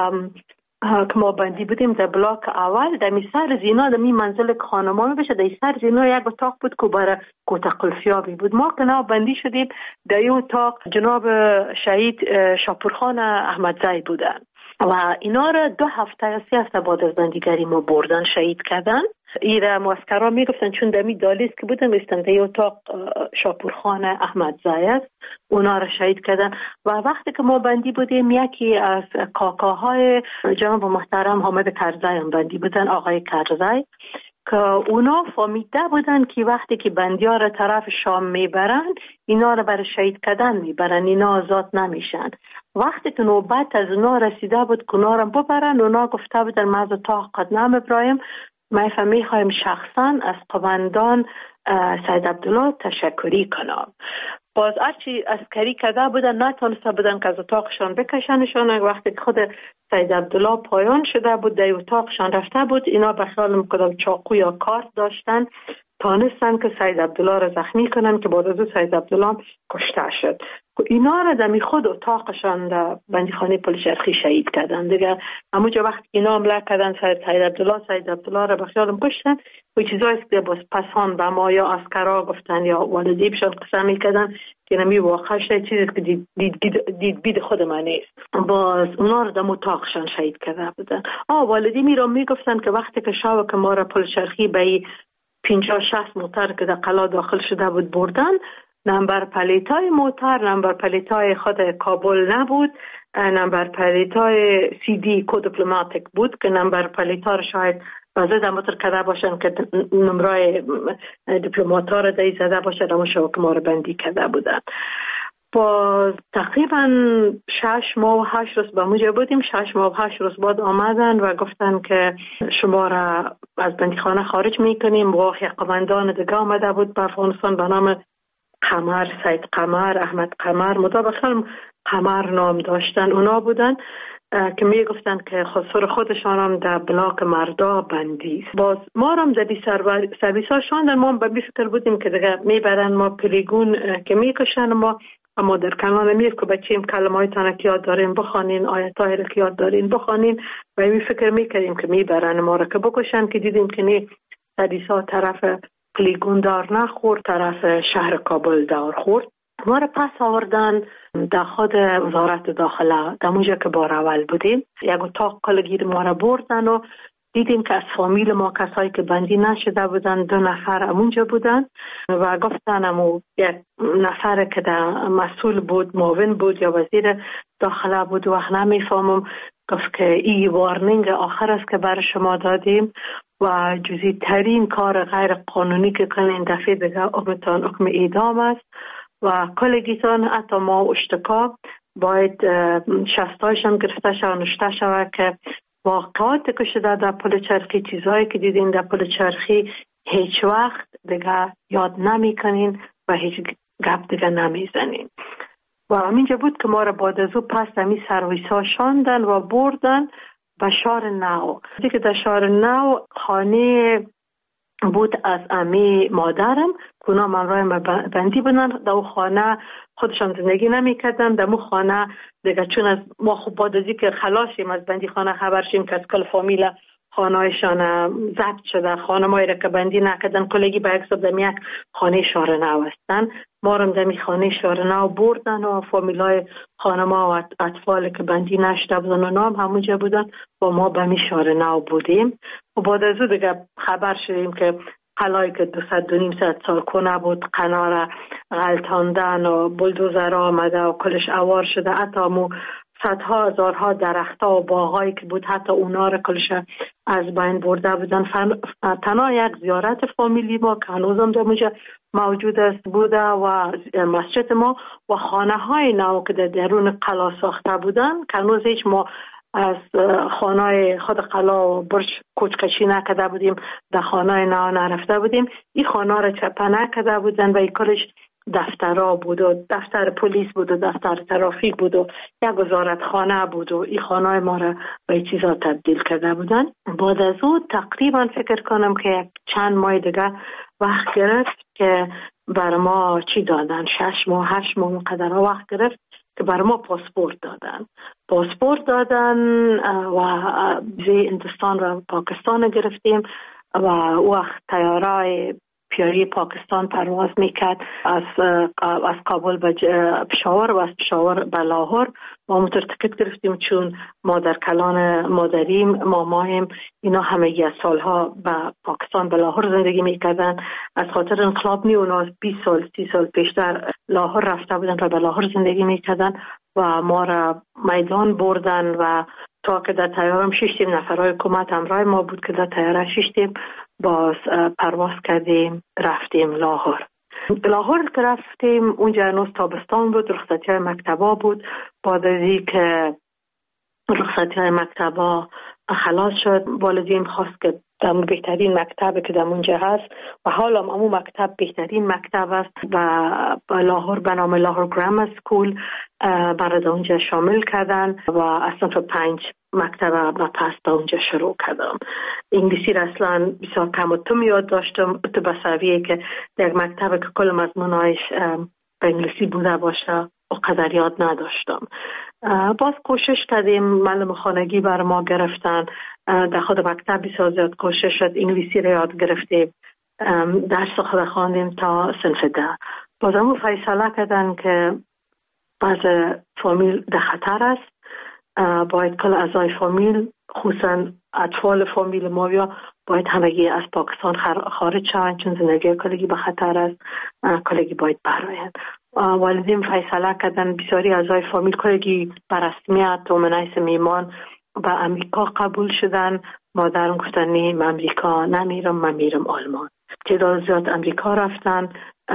که ما بندی بودیم در بلاک اول، در سر زینا در می منزل خانمان بشه، در سر زینا یک اتاق بود که برای کوته قلفیابی بود. ما که نا بندی شدیم در این اتاق جناب شهید شاپورخان احمدزی بودن و اینا را 2 هفته یا 3 هفته بعد از بندیگری ما بردن، شهید کردن. ایره معسکرها میگفتن چون دمی دالیز که بودن میستن در اتاق شاپورخان احمدزی است، اونا را شهید کردن. و وقتی که ما بندی بودیم یکی از کاکاهای جناب محترم حامد کرزی هم بندی بودن، آقای کرزی، که اونا فهمیده بودن که وقتی که بندی‌ها را طرف شام میبرن اینا را برای شهید کردن میبرن، اینا آزاد نمیشن. وقتی که نوبت از اونا رسیده بود که اونا را ببرن، اونا گفته بودن ما از اتاق قدنام ابراهیم ما میخوایم شخصا از قومندان سید عبدالله تشکری کنم. باز هرچی عسکری کرده بودن نتونسته بودن که از اتاقشان بکشنشان. وقتی که خود سید عبدالله پایان شده بود در اتاقشان رفته بود، اینا به خیال میکردم چاقو یا کارت داشتن، تانستن که سید عبدالله را زخمی کنن که بعد از سید عبدالله کشته شد. اینا را در خود اتاقشان در بندیخانه پل چرخی شهید کردن دیگه. همونجا وقتی اینا حمله کردن سید عبدالله را به خیالم کشتن. و چیزایی که باز پسان به ما یا عسکرها گفتن یا والدیبشان قسم میکردن که نمی واقع شد چیزی که دید بید خود من نیست. باز اونا را در اتاقشان شهید کرده بودن. والدی می را میگفتن که وقتی که شب که ما را پل چرخی به 50-60 موتر که در قلا داخل شده بود بردن، نمبر پلیتای موتر نمبر پلیتای خود کابل نبود، نمبر پلیتای CD کد دیپلماتیک بود که نمبر پلیتا را شاید وزد موتر کده باشن که نمرای دیپلماتا را دایی زده باشن، اما شو که ما را بندی کده بودن. با تقریبا 6 ماه و 8 روز به موجه بودیم. 6 ماه و 8 روز بعد آمدن و گفتن که شما را از بندیخانه خارج میکنیم. و یک قومندان دیگه آمده بود به افغانستان به نام قمر، سید قمر، احمد قمر، مطابقا قمر نام داشتن. اونا بودن که می گفتن که خسر خودشان هم در بلاک مردا بندی. باز ما هم در سرویس ها شاندن. ما به فکر بودیم که دیگه میبرن ما پلیگون که میکشن. اما در کنان امیر که بچیم کلمه های تانه که یاد دارین بخوانین، آیت های که یاد دارین بخوانین، و می فکر میکردیم که میبرن ما را که بکشن، که دیدیم که نی سرویس ها طرف پلیگون دار نخورد، طرف شهر کابل دار خورد. ما را پس آوردن در خود وزارت داخله، در اونجا که بار اول بودیم. یک اتاق کلگیر ما را بردن و دیدیم که از فامیل ما کسایی که بندی نشده بودن 2 نفر امونجا بودن و گفتن امو یک نفر که در مسئول بود، معاون بود یا وزیر داخله بود، وقت نمیفهمم، گفت که این وارنینگ آخر است که برای شما دادیم و جزئی ترین کار غیر قانونی که کنین دفعه دیگه حکم اعدام است و کلگیتان حتی ما اشتکا باید شستایشان گرفته شود و نشته شود که واقعات که شده در پل چرخی، چیزهایی که دیدین در پل چرخی هیچ وقت دیگه یاد نمی کنین و هیچ گپ دیگه نمی زنین. و همینجا بود که ما را بعد از او پس همی سرویس ها شاندن و بردن به شهر نو. دیگه در شهر نو خانه بود از امی مادرم، اونا ممرای بندی بودن. در اون خانه خودشان زندگی نمیکردن. در اون خانه دیگه چون از ما خوب بعد از که خلاصیم از بندی خانه خبر شیم که از کل فامیل خانهشان ضبط شده، خانه ما را که بندی نکردن کلگی به یک یک خانه شهر نو هستن. ما رو دمی خانه شهر نو بردن و فامیلای خانه ما و اطفال که بندی نشده بودن و نام همونجا بودن و ما به می شهر نو بودیم. و بعد از اون دیگه خبر شدیم که قلایی که 200-200 سال کنه بود قنا را غلطاندن و بلدوزر آمده و کلش اوار شده. حتی مو صدها هزارها درختها و باغایی که بود حتی اونا را کلش از بین برده بودن. تنها یک زیارت فامیلی ما که هنوزم در اونجا موجود است بوده و مسجد ما و خانه های نو که در درون قلا ساخته بودن که هنوز هیچ ما از خانه خود قلا و برج کوچکشی نکده بودیم، در خانه نو نرفته بودیم. این خانه را چپه نکده بودن و این کلش دفترها بود و دفتر پلیس بود و دفتر ترافیک بود و یک وزارت خانه بود و این خانه ما را به این چیزا تبدیل کرده بودن. بعد از اون تقریبا فکر کنم که چند ماه دیگه وقت گرفت که بر ما چی دادن، 6 ماه 8 ماه قدر وقت گرفت که بر ما پاسپورت دادن و ویزای هندوستان و پاکستان گرفتیم و وقت طیاره پیاری پاکستان پرواز میکرد از کابل به پشاور و از پشاور به لاهور. ما موتور تکت گرفتیم چون ما در کلان مادریم مامایم اینا همه از سالها به پاکستان به لاهور زندگی میکردن. از خاطر انقلاب اونا 20 سال 30 سال پیشتر لاهور رفته بودن و به لاهور زندگی میکردن و ما را میدان بردن و تا که در تیارم ششتیم نفرهای حکومت همراه ما بود که در تیاره ششتیم باز پرواز کردیم رفتیم لاهور که رفتیم اونجا هنوز تابستان بود، رخصتی های مکتبا بود. بعد از این که رخصتی های مکتبا خلاص شد والدین خواست که در بهترین مکتب که در اونجا هست و حالا همون مکتب بهترین مکتب است و لاهور به نام لاهور گرامر سکول برای اونجا شامل کردن و اصلا تو 5 مکتب و پس در اونجا شروع کردم. انگلیسی را اصلا بسیار کم و کم یاد داشتم تو بسویه که در مکتب که کل مضمونایش به انگلیسی بوده باشه و قدر یاد نداشتم. باز کوشش کردیم، معلم خانگی بر ما گرفتن، در خود مکتب بسیار زیاد کوشش شد، انگلیسی را یاد گرفتیم، درس خود خواندیم تا صنف 10. باز همون فیصله کردن که بعض فامیل در خطر است، باید کل اعضای فامیل خصوصا اطفال فامیل ما باید همگی از پاکستان خارج شوند چون زندگی کلگی به خطر است، کلگی باید برآیند. والدین فیصله کردن بسیاری اعضای فامیل کلگی بر رسمیت و منعیس میمان به امریکا قبول شدن. مادرم گفتن نه من امریکا نمیرم، من میرم آلمان. تعداد زیاد امریکا رفتن،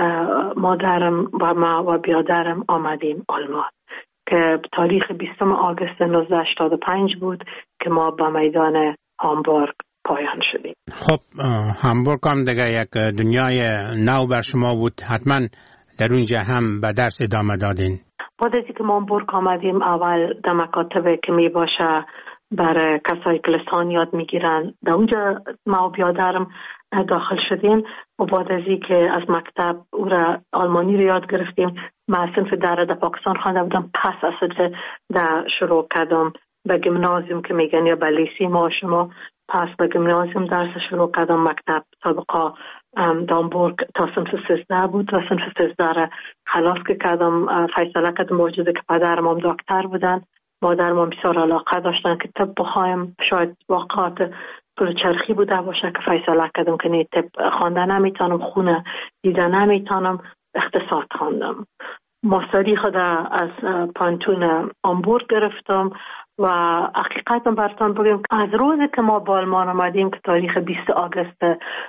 مادرم و ما و بیادرم آمدیم آلمان که تاریخ 20 آگوست 1985 بود که ما به میدان هامبورگ پایان شدیم. خب هامبورگ هم دیگه یک دنیای نو بر شما بود، حتما در اونجا هم به درس ادامه دادین. بعد از اینکه ما هامبورگ آمدیم اول در مکاتب که می باشه برای کسایی که لسان یاد میگیرن در اونجا ما و بیادرم داخل شدیم و بعد از اینکه از مکتب او را آلمانی رو یاد گرفتیم. من صنف در پاکستان خوانده بودم، پس از صنف در شروع کردم به گیمنازیوم که میگن یا به لیسی ما شما، پس به گیمنازیوم درس شروع کردم. مکتب سابقا هامبورگ تا صنف 13 بود و صنف 13 را خلاص کردم. فیصله کردم موجوده که پدرم هم دکتر بودن، مادرم هم بسیار علاقه داشتن که طب بخوایم، شاید واقعات پول چرخی بوده باشه که فیصله کردم که نه طب خوانده نمیتونم، خونه دیده نمیتونم، اقتصاد خواندم. ماستری خود از پانتون هامبورگ گرفتم و حقیقتا براتون بگم از روزی که ما با آلمان آمدیم که تاریخ 20 آگوست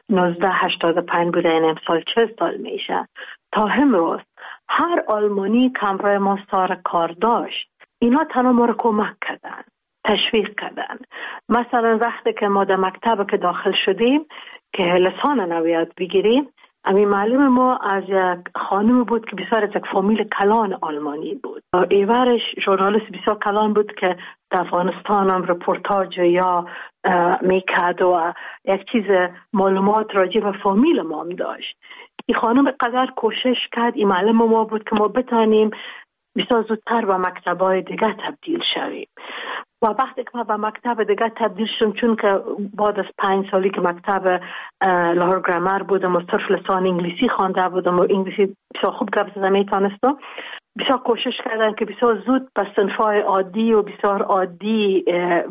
1985 بوده، این امسال 40 سال میشه، تا امروز هر آلمانی که همراه ما سر کار داشت اینا تنها ما رو کمک کردن، تشویق کردن. مثلا وقتی که ما در مکتب که داخل شدیم که لسان نو یاد بگیریم، امی معلم ما از یک خانم بود که بسیار از یک فامیل کلان آلمانی بود. ایورش ژورنالیست بسیار کلان بود که در افغانستان هم رپورتاج یا میکرد و یک چیز معلومات راجع به فامیل ما هم داشت. این خانم قدر کوشش کرد، این معلم ما بود که ما بتانیم بسیار زودتر به مکتب‌های دیگه تبدیل شویم. و وقتی که ما به مکتب دیگه تبدیل شدم، چون که بعد از 5 سالی که مکتب لاهور گرامر بودم و صرف لسان انگلیسی خوانده بودم و انگلیسی بسیار خوب گپ زدن میتونستم، بسیار کوشش کردن که بسیار زود به صنف‌های عادی و بسیار عادی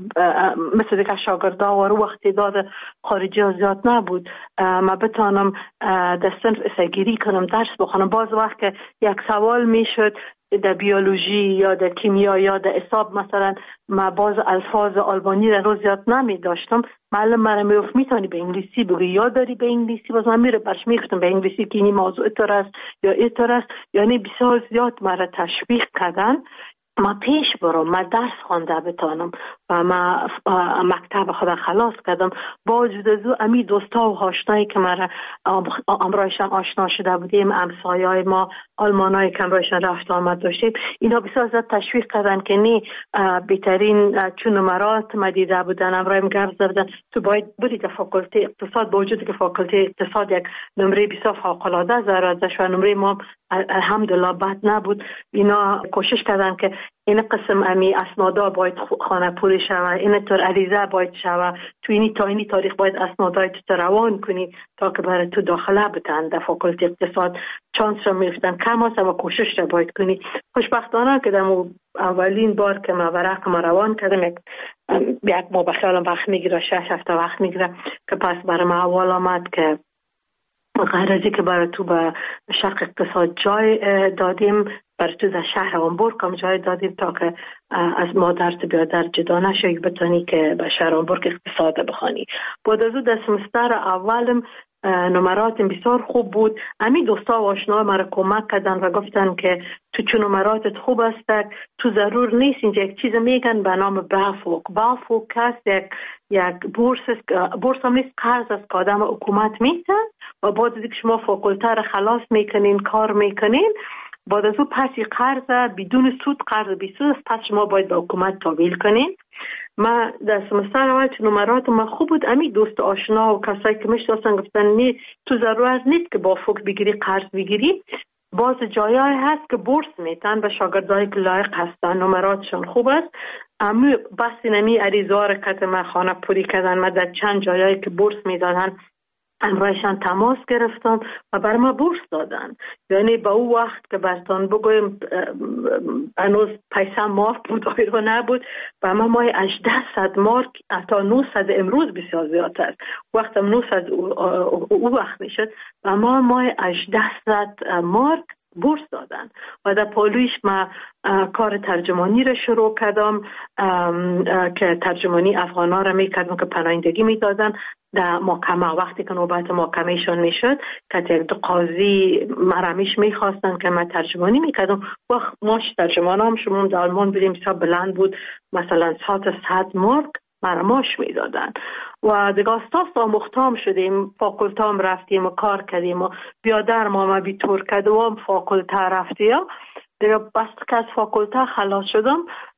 مثل دیگه شاگردا و وقتی داد خارجی ها زیاد نبود ما بتانم در صنف اسگیری کنم، درس بخونم. باز وقت که یک سوال میشد در بیولوژی یا در کیمیا یا در حساب مثلا، ما باز الفاظ آلبانی در روز زیاد نمی داشتم، معلم مرا میگفت میتونی به انگلیسی بگی یا داری به انگلیسی، باز من میره برش میگفتم به انگلیسی که این موضوع اینطور است یا اینطور است. یعنی بسیار زیاد مرا تشویق کردن ما پیش برم، ما درس خوانده بتانم و ما مکتب خدا خلاص کردم. با وجود از او امی دوستا و آشنایی که ما امرایشان آشنا شده بودیم، همسایه‌های ما آلمانایی که امرایشان رفت آمد داشتیم، اینا بسیار زیاد تشویق کردن که نه بهترین چون نمرات ما دیده بودن، امرایم گرد زدن تو باید بری در فاکولته اقتصاد، با وجود که فاکولته اقتصاد یک نمره بسیار فوق‌العاده زرازش و نمره ما الحمدلله بد نبود. اینا کوشش کردن که این قسم امی اسنادا باید خانه پوری شوه، این طور عریضه باید شوه، تو اینی تا اینی تاریخ باید اسنادای تو روان کنی تا که برای تو داخله بتن در فاکولته اقتصاد. چانس را میفتن کم هست و کوشش را باید کنی. خوشبختانه که در اولین بار که ما ورق ما روان کردم یک ما بخیالم وقت میگیره، 6 هفته وقت میگیره که پس برای ما اول آمد که غیر ازی که برای تو به شرق اقتصاد جای دادیم، برای تو در شهر هامبورگ هم جای دادیم تا که از مادر تو بیادر جدا نشوی بتانی که به شهر هامبورگ اقتصاد بخوانی. بعد از او در سمستر اولم نمراتم بسیار خوب بود. امی دوستا و آشنا مرا کمک کردن و گفتن که تو چون نمراتت خوب است تو ضرور نیست اینجا یک چیز میگن به نام بافوک است، یک بورس هم نیست، قرض است که آدم حکومت میتن و بعد از اینکه شما فاکولته را خلاص میکنین کار میکنین، بعد از او پسی قرض بدون سود، قرض بی سود است، پس شما باید به حکومت تحویل کنین. ما در سمستر اول چون نمرات ما خوب بود، امی دوست آشنا و کسایی که میشناسن گفتن نه تو ضرورت نیست که با فوق بگیری قرض بگیری، باز جایای هست که بورس میتن به شاگردایی که لایق هستن، نمراتشون خوب است. اما بس نمی عریضه ها رکت ما خانه پوری کردن، ما در چند جایایی که بورس میدادن امرایشان تماس گرفتم و بر ما بورس دادن. یعنی با او وقت که برتان بگویم هنوز پیسه مارک بود آیرو نبود، و ما مای 800 مارک تا 900 امروز بسیار زیاد است، وقت 900 او وقت میشد و ما مای 800 مارک بورس دادن و در پالویش ما کار ترجمانی را شروع کردم که ترجمانی افغانا را میکردم که پناهندگی میدادن در محکمه. وقتی که نوبت محکمهشون میشد که یک دو قاضی مرمیش میخواستن که من ترجمانی میکردم، وقت ماش ترجمان هم شما در آلمان بودیم بسیار بلند بود، مثلا 100 مارک مرماش میدادن و دیگه استاس آموختام شدیم، فاکولتام رفتیم و کار کردیم و بیادر ما بیتور کردم و فاکولته رفتیم دیگه. بس که از فاکولته خلاص شدم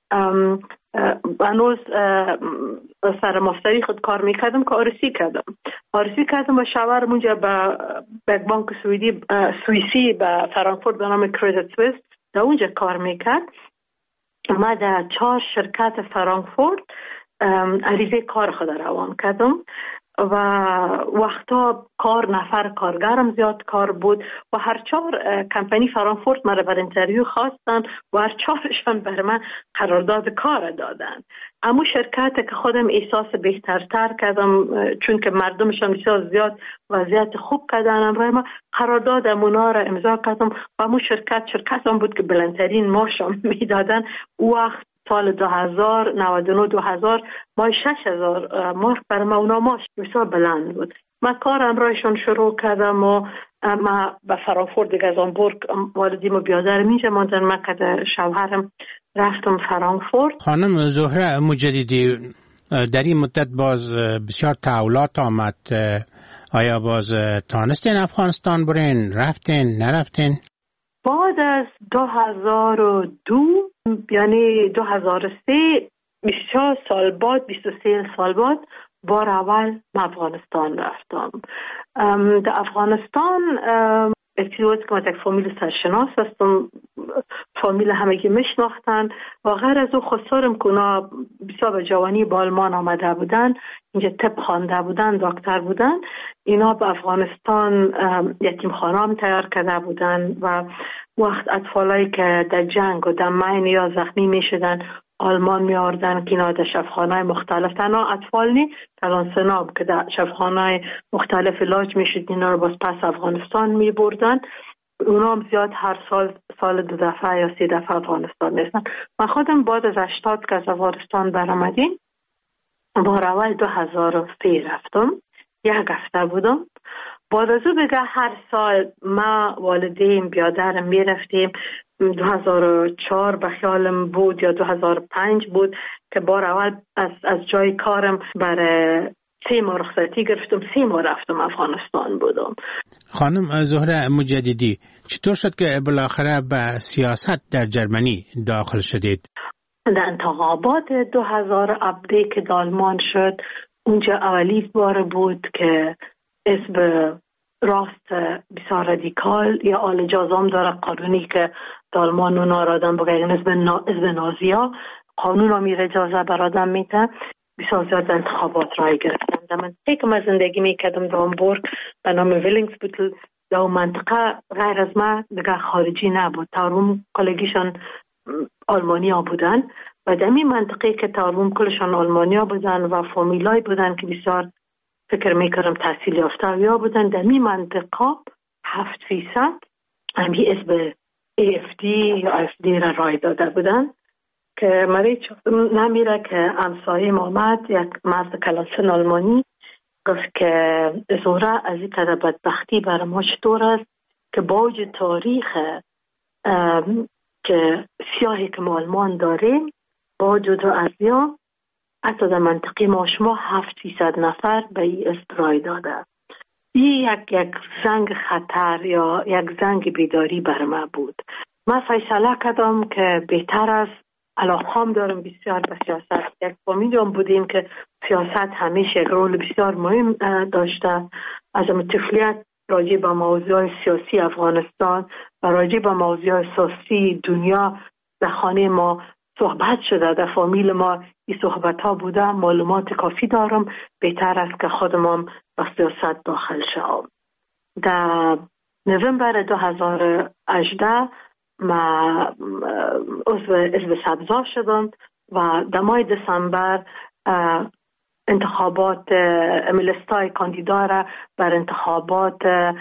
هنوز سر ماستری خود کار میکردم که آرسی کردم و شاورم اونجا به بانک سوئیسی به فرانکفورت به نام کریدیت سوئیس در اونجا کار میکرد. ما در 4 شرکت فرانکفورت عریضه کار خود روان کردم و وقتا نفر کارگرم زیاد کار بود و هر 4 کمپانی فرانکفورت مرا بر انترویو خواستن و هر 4شان بر من قرارداد کار دادن. اما شرکت که خودم احساس بهترتر کردم چون که مردمشان بسیار زیاد وضعیت خوب کردن، امروز ما قرارداد امونا را امضا کردم و امو شرکتم بود که بلندترین ماشم میدادن. وقت سال 2000 مای 6000 مارک بر ما اونا ماش بسیار بلند بود. من کارم رایشون شروع کردم و ما به فرانکفورت دیگه از هامبورگ والدیم و بیادرم اینجا ماندن. من که شوهرم رفتم فرانکفورت. خانم زهره مجددی، در این مدت باز بسیار تحولات آمد، آیا باز تانستین افغانستان برین؟ رفتین نرفتین؟ بعد از 2002 یعنی 2003 24 سال بعد 23 سال بعد بار اول افغانستان رفتم. در افغانستان اتیوات که من یک فامیل سرشناس هستم، فامیل همگی میشناختن و غیر از او خسارم که اونا بسیار به جوانی با آلمان آمده بودن، اینجا طب خوانده بودن، دکتر بودن. اینا به افغانستان یتیم خانه هم تیار کرده بودن و وقت اطفالایی که در جنگ و در مین یا زخمی می شدن آلمان می آوردن که اینا در شفاخانه‌های مختلف، تنها اطفال نی کلان سناب که در شفاخانه‌های مختلف علاج می شد، اینا رو باز پس افغانستان می بردن. اونا هم زیاد هر سال 2 دفعه یا 3 دفعه افغانستان میستن. من خودم بعد از 80 که از افغانستان برآمدیم بار اول 2003 رفتم، 1 هفته بودم. بعد از او بگه هر سال ما والدین بیادرم می رفتیم. 2004 به خیالم بود یا 2005 بود که بار اول از جای کارم برای 3 ماه رخصتی گرفتم، 3 ماه رفتم افغانستان بودم. خانم زهره مجددی، چطور شد که بالاخره به سیاست در جرمنی داخل شدید؟ در انتخابات 2017 که در آلمان شد، اونجا اولی بار بود که اسم راست بسیار رادیکال یا آل جازام داره قانونی که در آلمان اونا را آدم بگه اسم نازیا قانون را میره اجازه بر آدم میده. بسیار زیاد انتخابات رای گرفتم. در منطقه که من زندگی میکردم در هامبورگ به نام ویلینگسبوتل، در اون منطقه غیر از من دیگه خارجی نبود. تاروم کلگیشان آلمانیا بودن و در این منطقه که تاروم کلشان آلمانیا بودن و فامیلای بودن که بسیار فکر میکردم تحصیل یافته یا بودن، در این منطقه 7% همی اسم AFD یا AFD را رای داده بودن که مریض نمیره که همسایه آمد یک مرد کلانسن آلمانی گفت که زهره از این قدر بدبختی برای ما چطور است که باوج تاریخ که سیاهی که ما آلمان داریم با جدا از یا حتی در منطقه ما شما 700 نفر به این اسم رای داده. این یک زنگ خطر یا یک زنگ بیداری بر ما بود. من فیصله کردم که بهتر است، علاقه‌ام دارم بسیار به سیاست. یک فامیلیم بودیم که سیاست همیشه یک رول بسیار مهم داشته. از طفولیت راجع به موضوع سیاسی افغانستان و راجع به موضوع سیاسی دنیا در خانه ما صحبت شده، در فامیل ما این صحبت ها بوده. معلومات کافی دارم، بهتر است که خودم به سیاست داخل شوم. در نوامبر 2018 ما عضو سبزا شدم و در ماه دسامبر انتخابات ملستای کاندیدا را بر انتخابات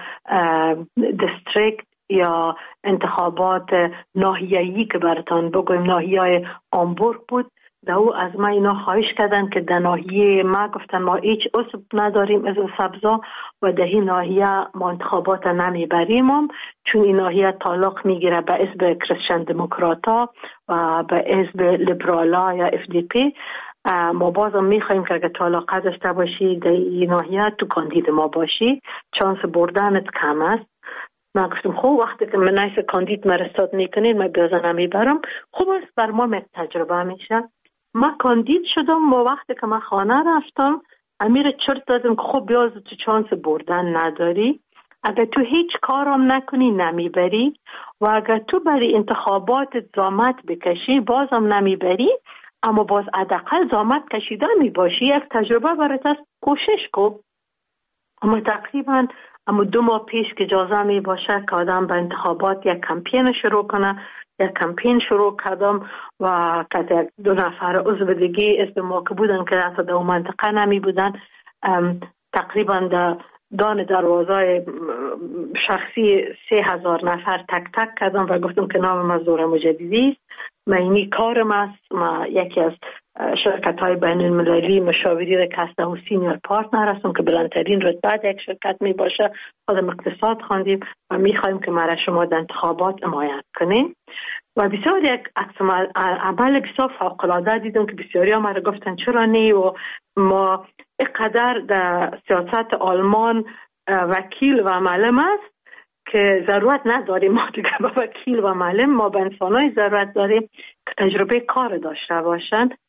دیستریکت یا انتخابات ناحیه‌ای که براتان بگویم ناحیه هامبورگ بود، در او از ما اینا خواهش کردن که در ناحیه ما گفتن ما هیچ عضو نداریم از سبزا و در این ناحیه ما انتخابات نمیبریم، چون این ناحیه تعلق میگیره به حزب کریستین دموکراتا و به حزب لیبرالا یا FDP. ما بازم میخوایم که اگه تعلق داشته باشی در این ناحیه تو کاندید ما باشی، چانس بردنت کم است. من گفتم خوب وقتی که من نیست کاندید مرستاد میکنید من بیازه نمیبرم، خوب است بر ما تجربه میشه. من کاندید شدم و وقتی که من خانه رفتم امیر چرت دادم که خوب بیاز تو چانس بردن نداری، اگر تو هیچ کارم نکنی نمیبری و اگر تو برای انتخابات زامت بکشی بازم نمیبری، اما باز حداقل زامت کشیده میباشی، یک تجربه برات است، کوشش کن. اما تقریبا 2 ماه پیش که اجازه می باشه که آدم به انتخابات یک کمپین شروع کنه، یک کمپین شروع کردم و که 2 نفر عضو دیگه اسم ما که بودن که حتی در اون منطقه نمی بودن، تقریبا در دان دروازه شخصی 3000 نفر تک تک کردم و گفتم که نام من زهره مجددی است، من اینی کارم است، من یکی از شرکت های بین المللی مشاوری کسته و سینیور پارتنر هستم که بلندترین رتبه یک شرکت می باشه. خودم اقتصاد خواندیم و می خواهیم که مرا شما در انتخابات حمایت کنیم و بسیار یک عمل بسیار فوق العاده دیدم که بسیاری ها مرا گفتن چرا نه و ما اینقدر در سیاست آلمان وکیل و معلم است که ضرورت نداریم ما دیگه با وکیل و معلم، ما به انسانای ضرورت داریم که تجربه کار داشته باشند.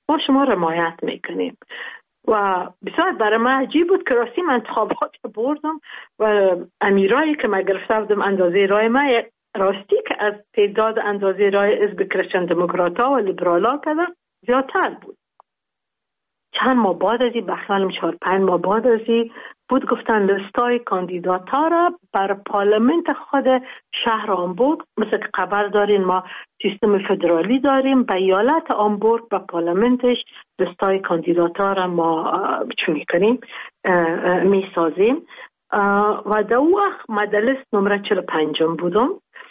ما شما را حمایت میکنیم. و بسیار برای من عجیب بود که راستی من انتخابات بردم و امیرایی که من گرفته بودم اندازه رای من راستی که از تعداد اندازه رای حزب کریستین دموکرات‌ها و لیبرالا کردن زیادتر بود. چند ماه بعد از این بخلالم 4-5 ماه بعد از این بود گفتن لیستای کاندیداتا را بر پارلمنت خود شهر آمبورگ، مثل که خبر دارین ما سیستم فدرالی داریم، به ایالت آمبورگ به پارلمنتش لیستای کاندیداتا را ما چون کنیم می سازیم و در وقت ما در لیست نمره 45 بودم.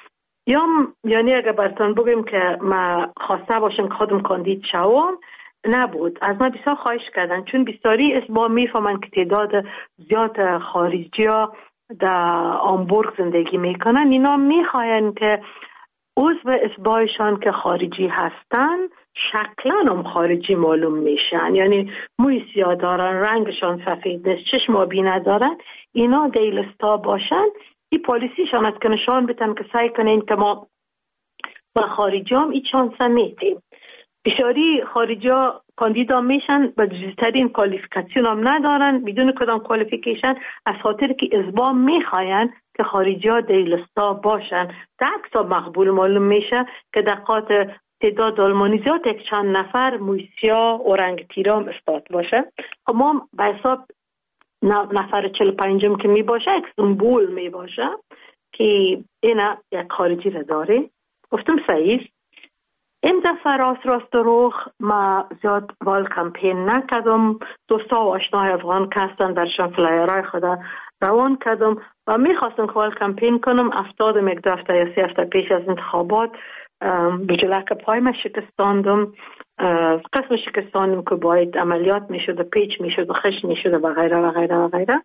یعنی اگر براتون بگیم که ما خواسته باشم که خودم کاندید شوم نبود. از من بسیار خواهش کردن چون بسیاری اسبا میفهمن که تعداد زیاد خارجی ها در آمبورگ زندگی میکنن، اینا میخواین که عضو اسبایشان که خارجی هستن شکلا هم خارجی معلوم میشن، یعنی موی سیاه دارن، رنگشان سفید نیست، چشم آبی ندارن، اینا دیلستا باشن. این پالیسیشان است که نشان بدن که سعی کنین که ما با خارجی هم این چانس میتیم. بسیاری خارجی ها کاندیدا میشن و جزترین کوالیفیکاسیون هم ندارن، بدون کدام کوالیفیکیشن، از خاطر که ازبا میخواین که خارجی ها دیلستا باشن. در عکس مقبول معلوم میشه که دقات تعداد آلمانی زیاد یک چند نفر مویسیا و رنگ تیرام استاد باشه. ما به حساب نفر 45 که می باشه یک سمبول می باشه که اینا یک خارجی را داره. گفتم صحیح. این دفعه راست دروغ ما زیاد وال کمپین نکردم. دوستا و آشناهای افغان که هستن درشان فلایرهای خود روان کردم و میخواستم که وال کمپین کنم. 70 یک دفعه یا 3 هفته پیش از انتخابات بجلک پای ما شکستاندم، قسم شکستاندم که باید عملیات میشد و پیچ میشد و خش میشد و غیره و غیره و غیره.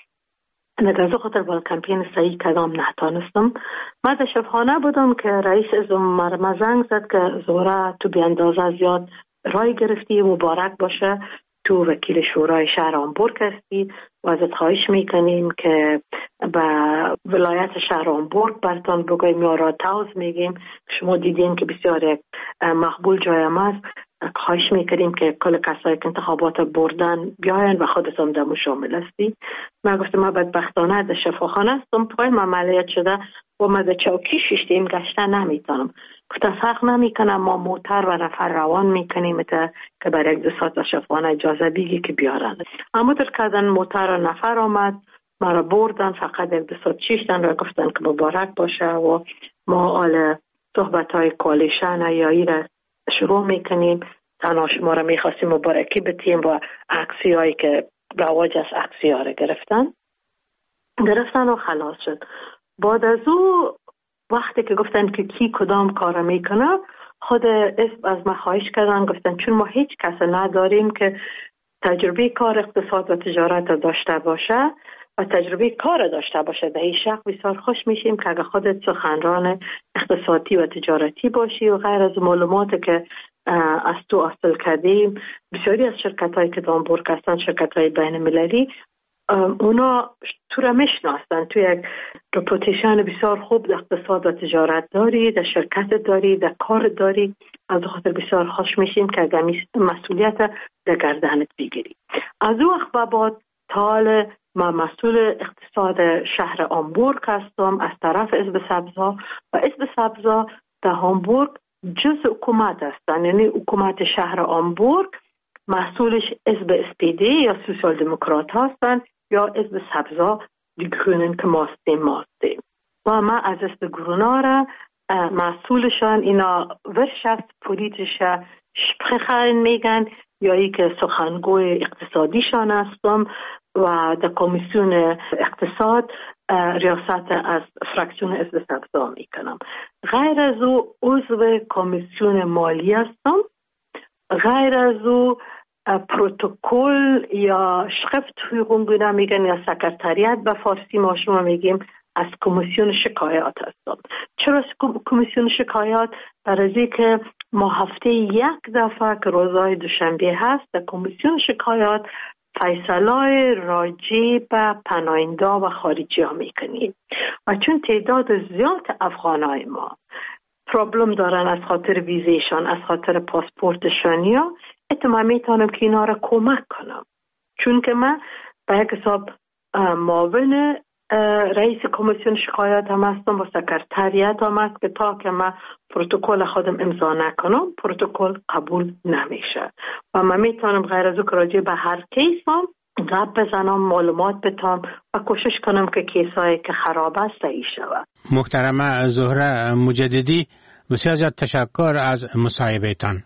نگرزو خاطر وال کمپین صحیح کدام نتانستم. من در شبخانه بودم که رئیس ازم مرمه زنگ زد که زهره تو بی اندازه زیاد رای گرفتی، مبارک باشه، تو وکیل شورای شهر آمبورگ هستی و ازت خواهش میکنیم که به ولایت شهر آمبورگ برتان بگویم یا راتاوز میگیم، شما دیدین که بسیار مقبول جایم است، خواهش میکنیم که کل کسایی که انتخابات بردن بیاین و خودت هم دمو شامل هستی. من گفتم من بدبختانه در شفاخانه هستم، پایم عملیات شده و من در چوکی شیشتیم گشتن نمیتونم. گفتم فرق نمیکنم، ما موتر و نفر روان میکنیم که برای 2 ساعت در شفاخانه اجازه بگی که بیارن. اما در کردن موتر و نفر آمد، ما را بردن، فقط 2 ساعت شیشتن و گفتن که مبارک باشه و ما حال صحبت های کوالیشن یا ایره شروع میکنیم. تنها شما را میخواستیم مبارکی بتیم و عکسی هایی که رواج از عکسی ها را گرفتن و خلاص شد. بعد از او وقتی که گفتن که کی کدام کار میکنه، خود اسم از ما خواهش کردن، گفتن چون ما هیچ کس نداریم که تجربه کار اقتصاد و تجارت داشته باشه و تجربه کار داشته باشه، در این شق بسیار خوش میشیم که اگه خودت سخنران اقتصادی و تجارتی باشی و غیر از معلومات که از تو حاصل کردیم. بسیاری از شرکت هایی که آمبورگ هستن، شرکت های بین المللی، اونا تو را میشناسن، تو یک رپوتیشن بسیار خوب در اقتصاد و تجارت داری، در شرکت داری، در کار داری. از خاطر بسیار خوش میشیم که اگر مسئولیت در گردنت بگیری. از او وقت بعد تا ما مسئول اقتصاد شهر آمبورگ هستم از طرف حزب سبزها و حزب سبزها در آمبورگ جز حکومت هستن، یعنی حکومت شهر آمبورگ مسئولش حزب SPD یا سوسیال دموکرات هستن یا حزب سبزها دی گرونن که ماستیم و ما از حزب گرونا را مسئولشان اینا ورشفت پولیتیشه شپخرین میگن یا ای که سخنگوی اقتصادیشان هستم و در کمیسیون اقتصاد ریاست از فراکسیون حزب سبزها میکنم. غیر از او عضو کمیسیون مالی هستم. غیر از او پروتکل یا شخفت حقوقی میگن یا سکرتریت به فارسی ما شما میگیم از کمیسیون شکایات هستم. چرا کمیسیون شکایات؟ برای که ما هفته 1 دفعه که روزهای دوشنبه هست در کمیسیون شکایات فیصله راجع به پناهنده و خارجی ها میکنیم و چون تعداد زیاد افغانای ما پرابلم دارن از خاطر ویزیشان، از خاطر پاسپورتشان، یا اتما میتونم که اینا را کمک کنم، چون که من به یک حساب معاون رئیس کمیسیون شکایت هم هستم و سکرتریت هم هست که تا که من پروتکل خودم امضا نکنم پروتکل قبول نمیشه و من میتونم غیر از که راجع به هر کیس هم گپ بزنم، معلومات بدم و کوشش کنم که کیسایی که خراب است صحیح شود. محترمه زهره مجددی، بسیار زیاد تشکر از مصاحبهتان.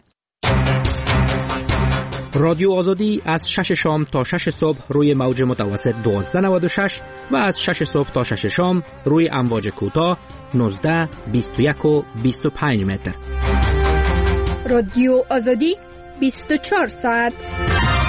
رادیو آزادی از 6 شام تا 6 صبح روی موج متوسط 1296 و از 6 صبح تا 6 شام روی امواج کوتاه 19، 21 و 25 متر. رادیو آزادی 24 ساعت.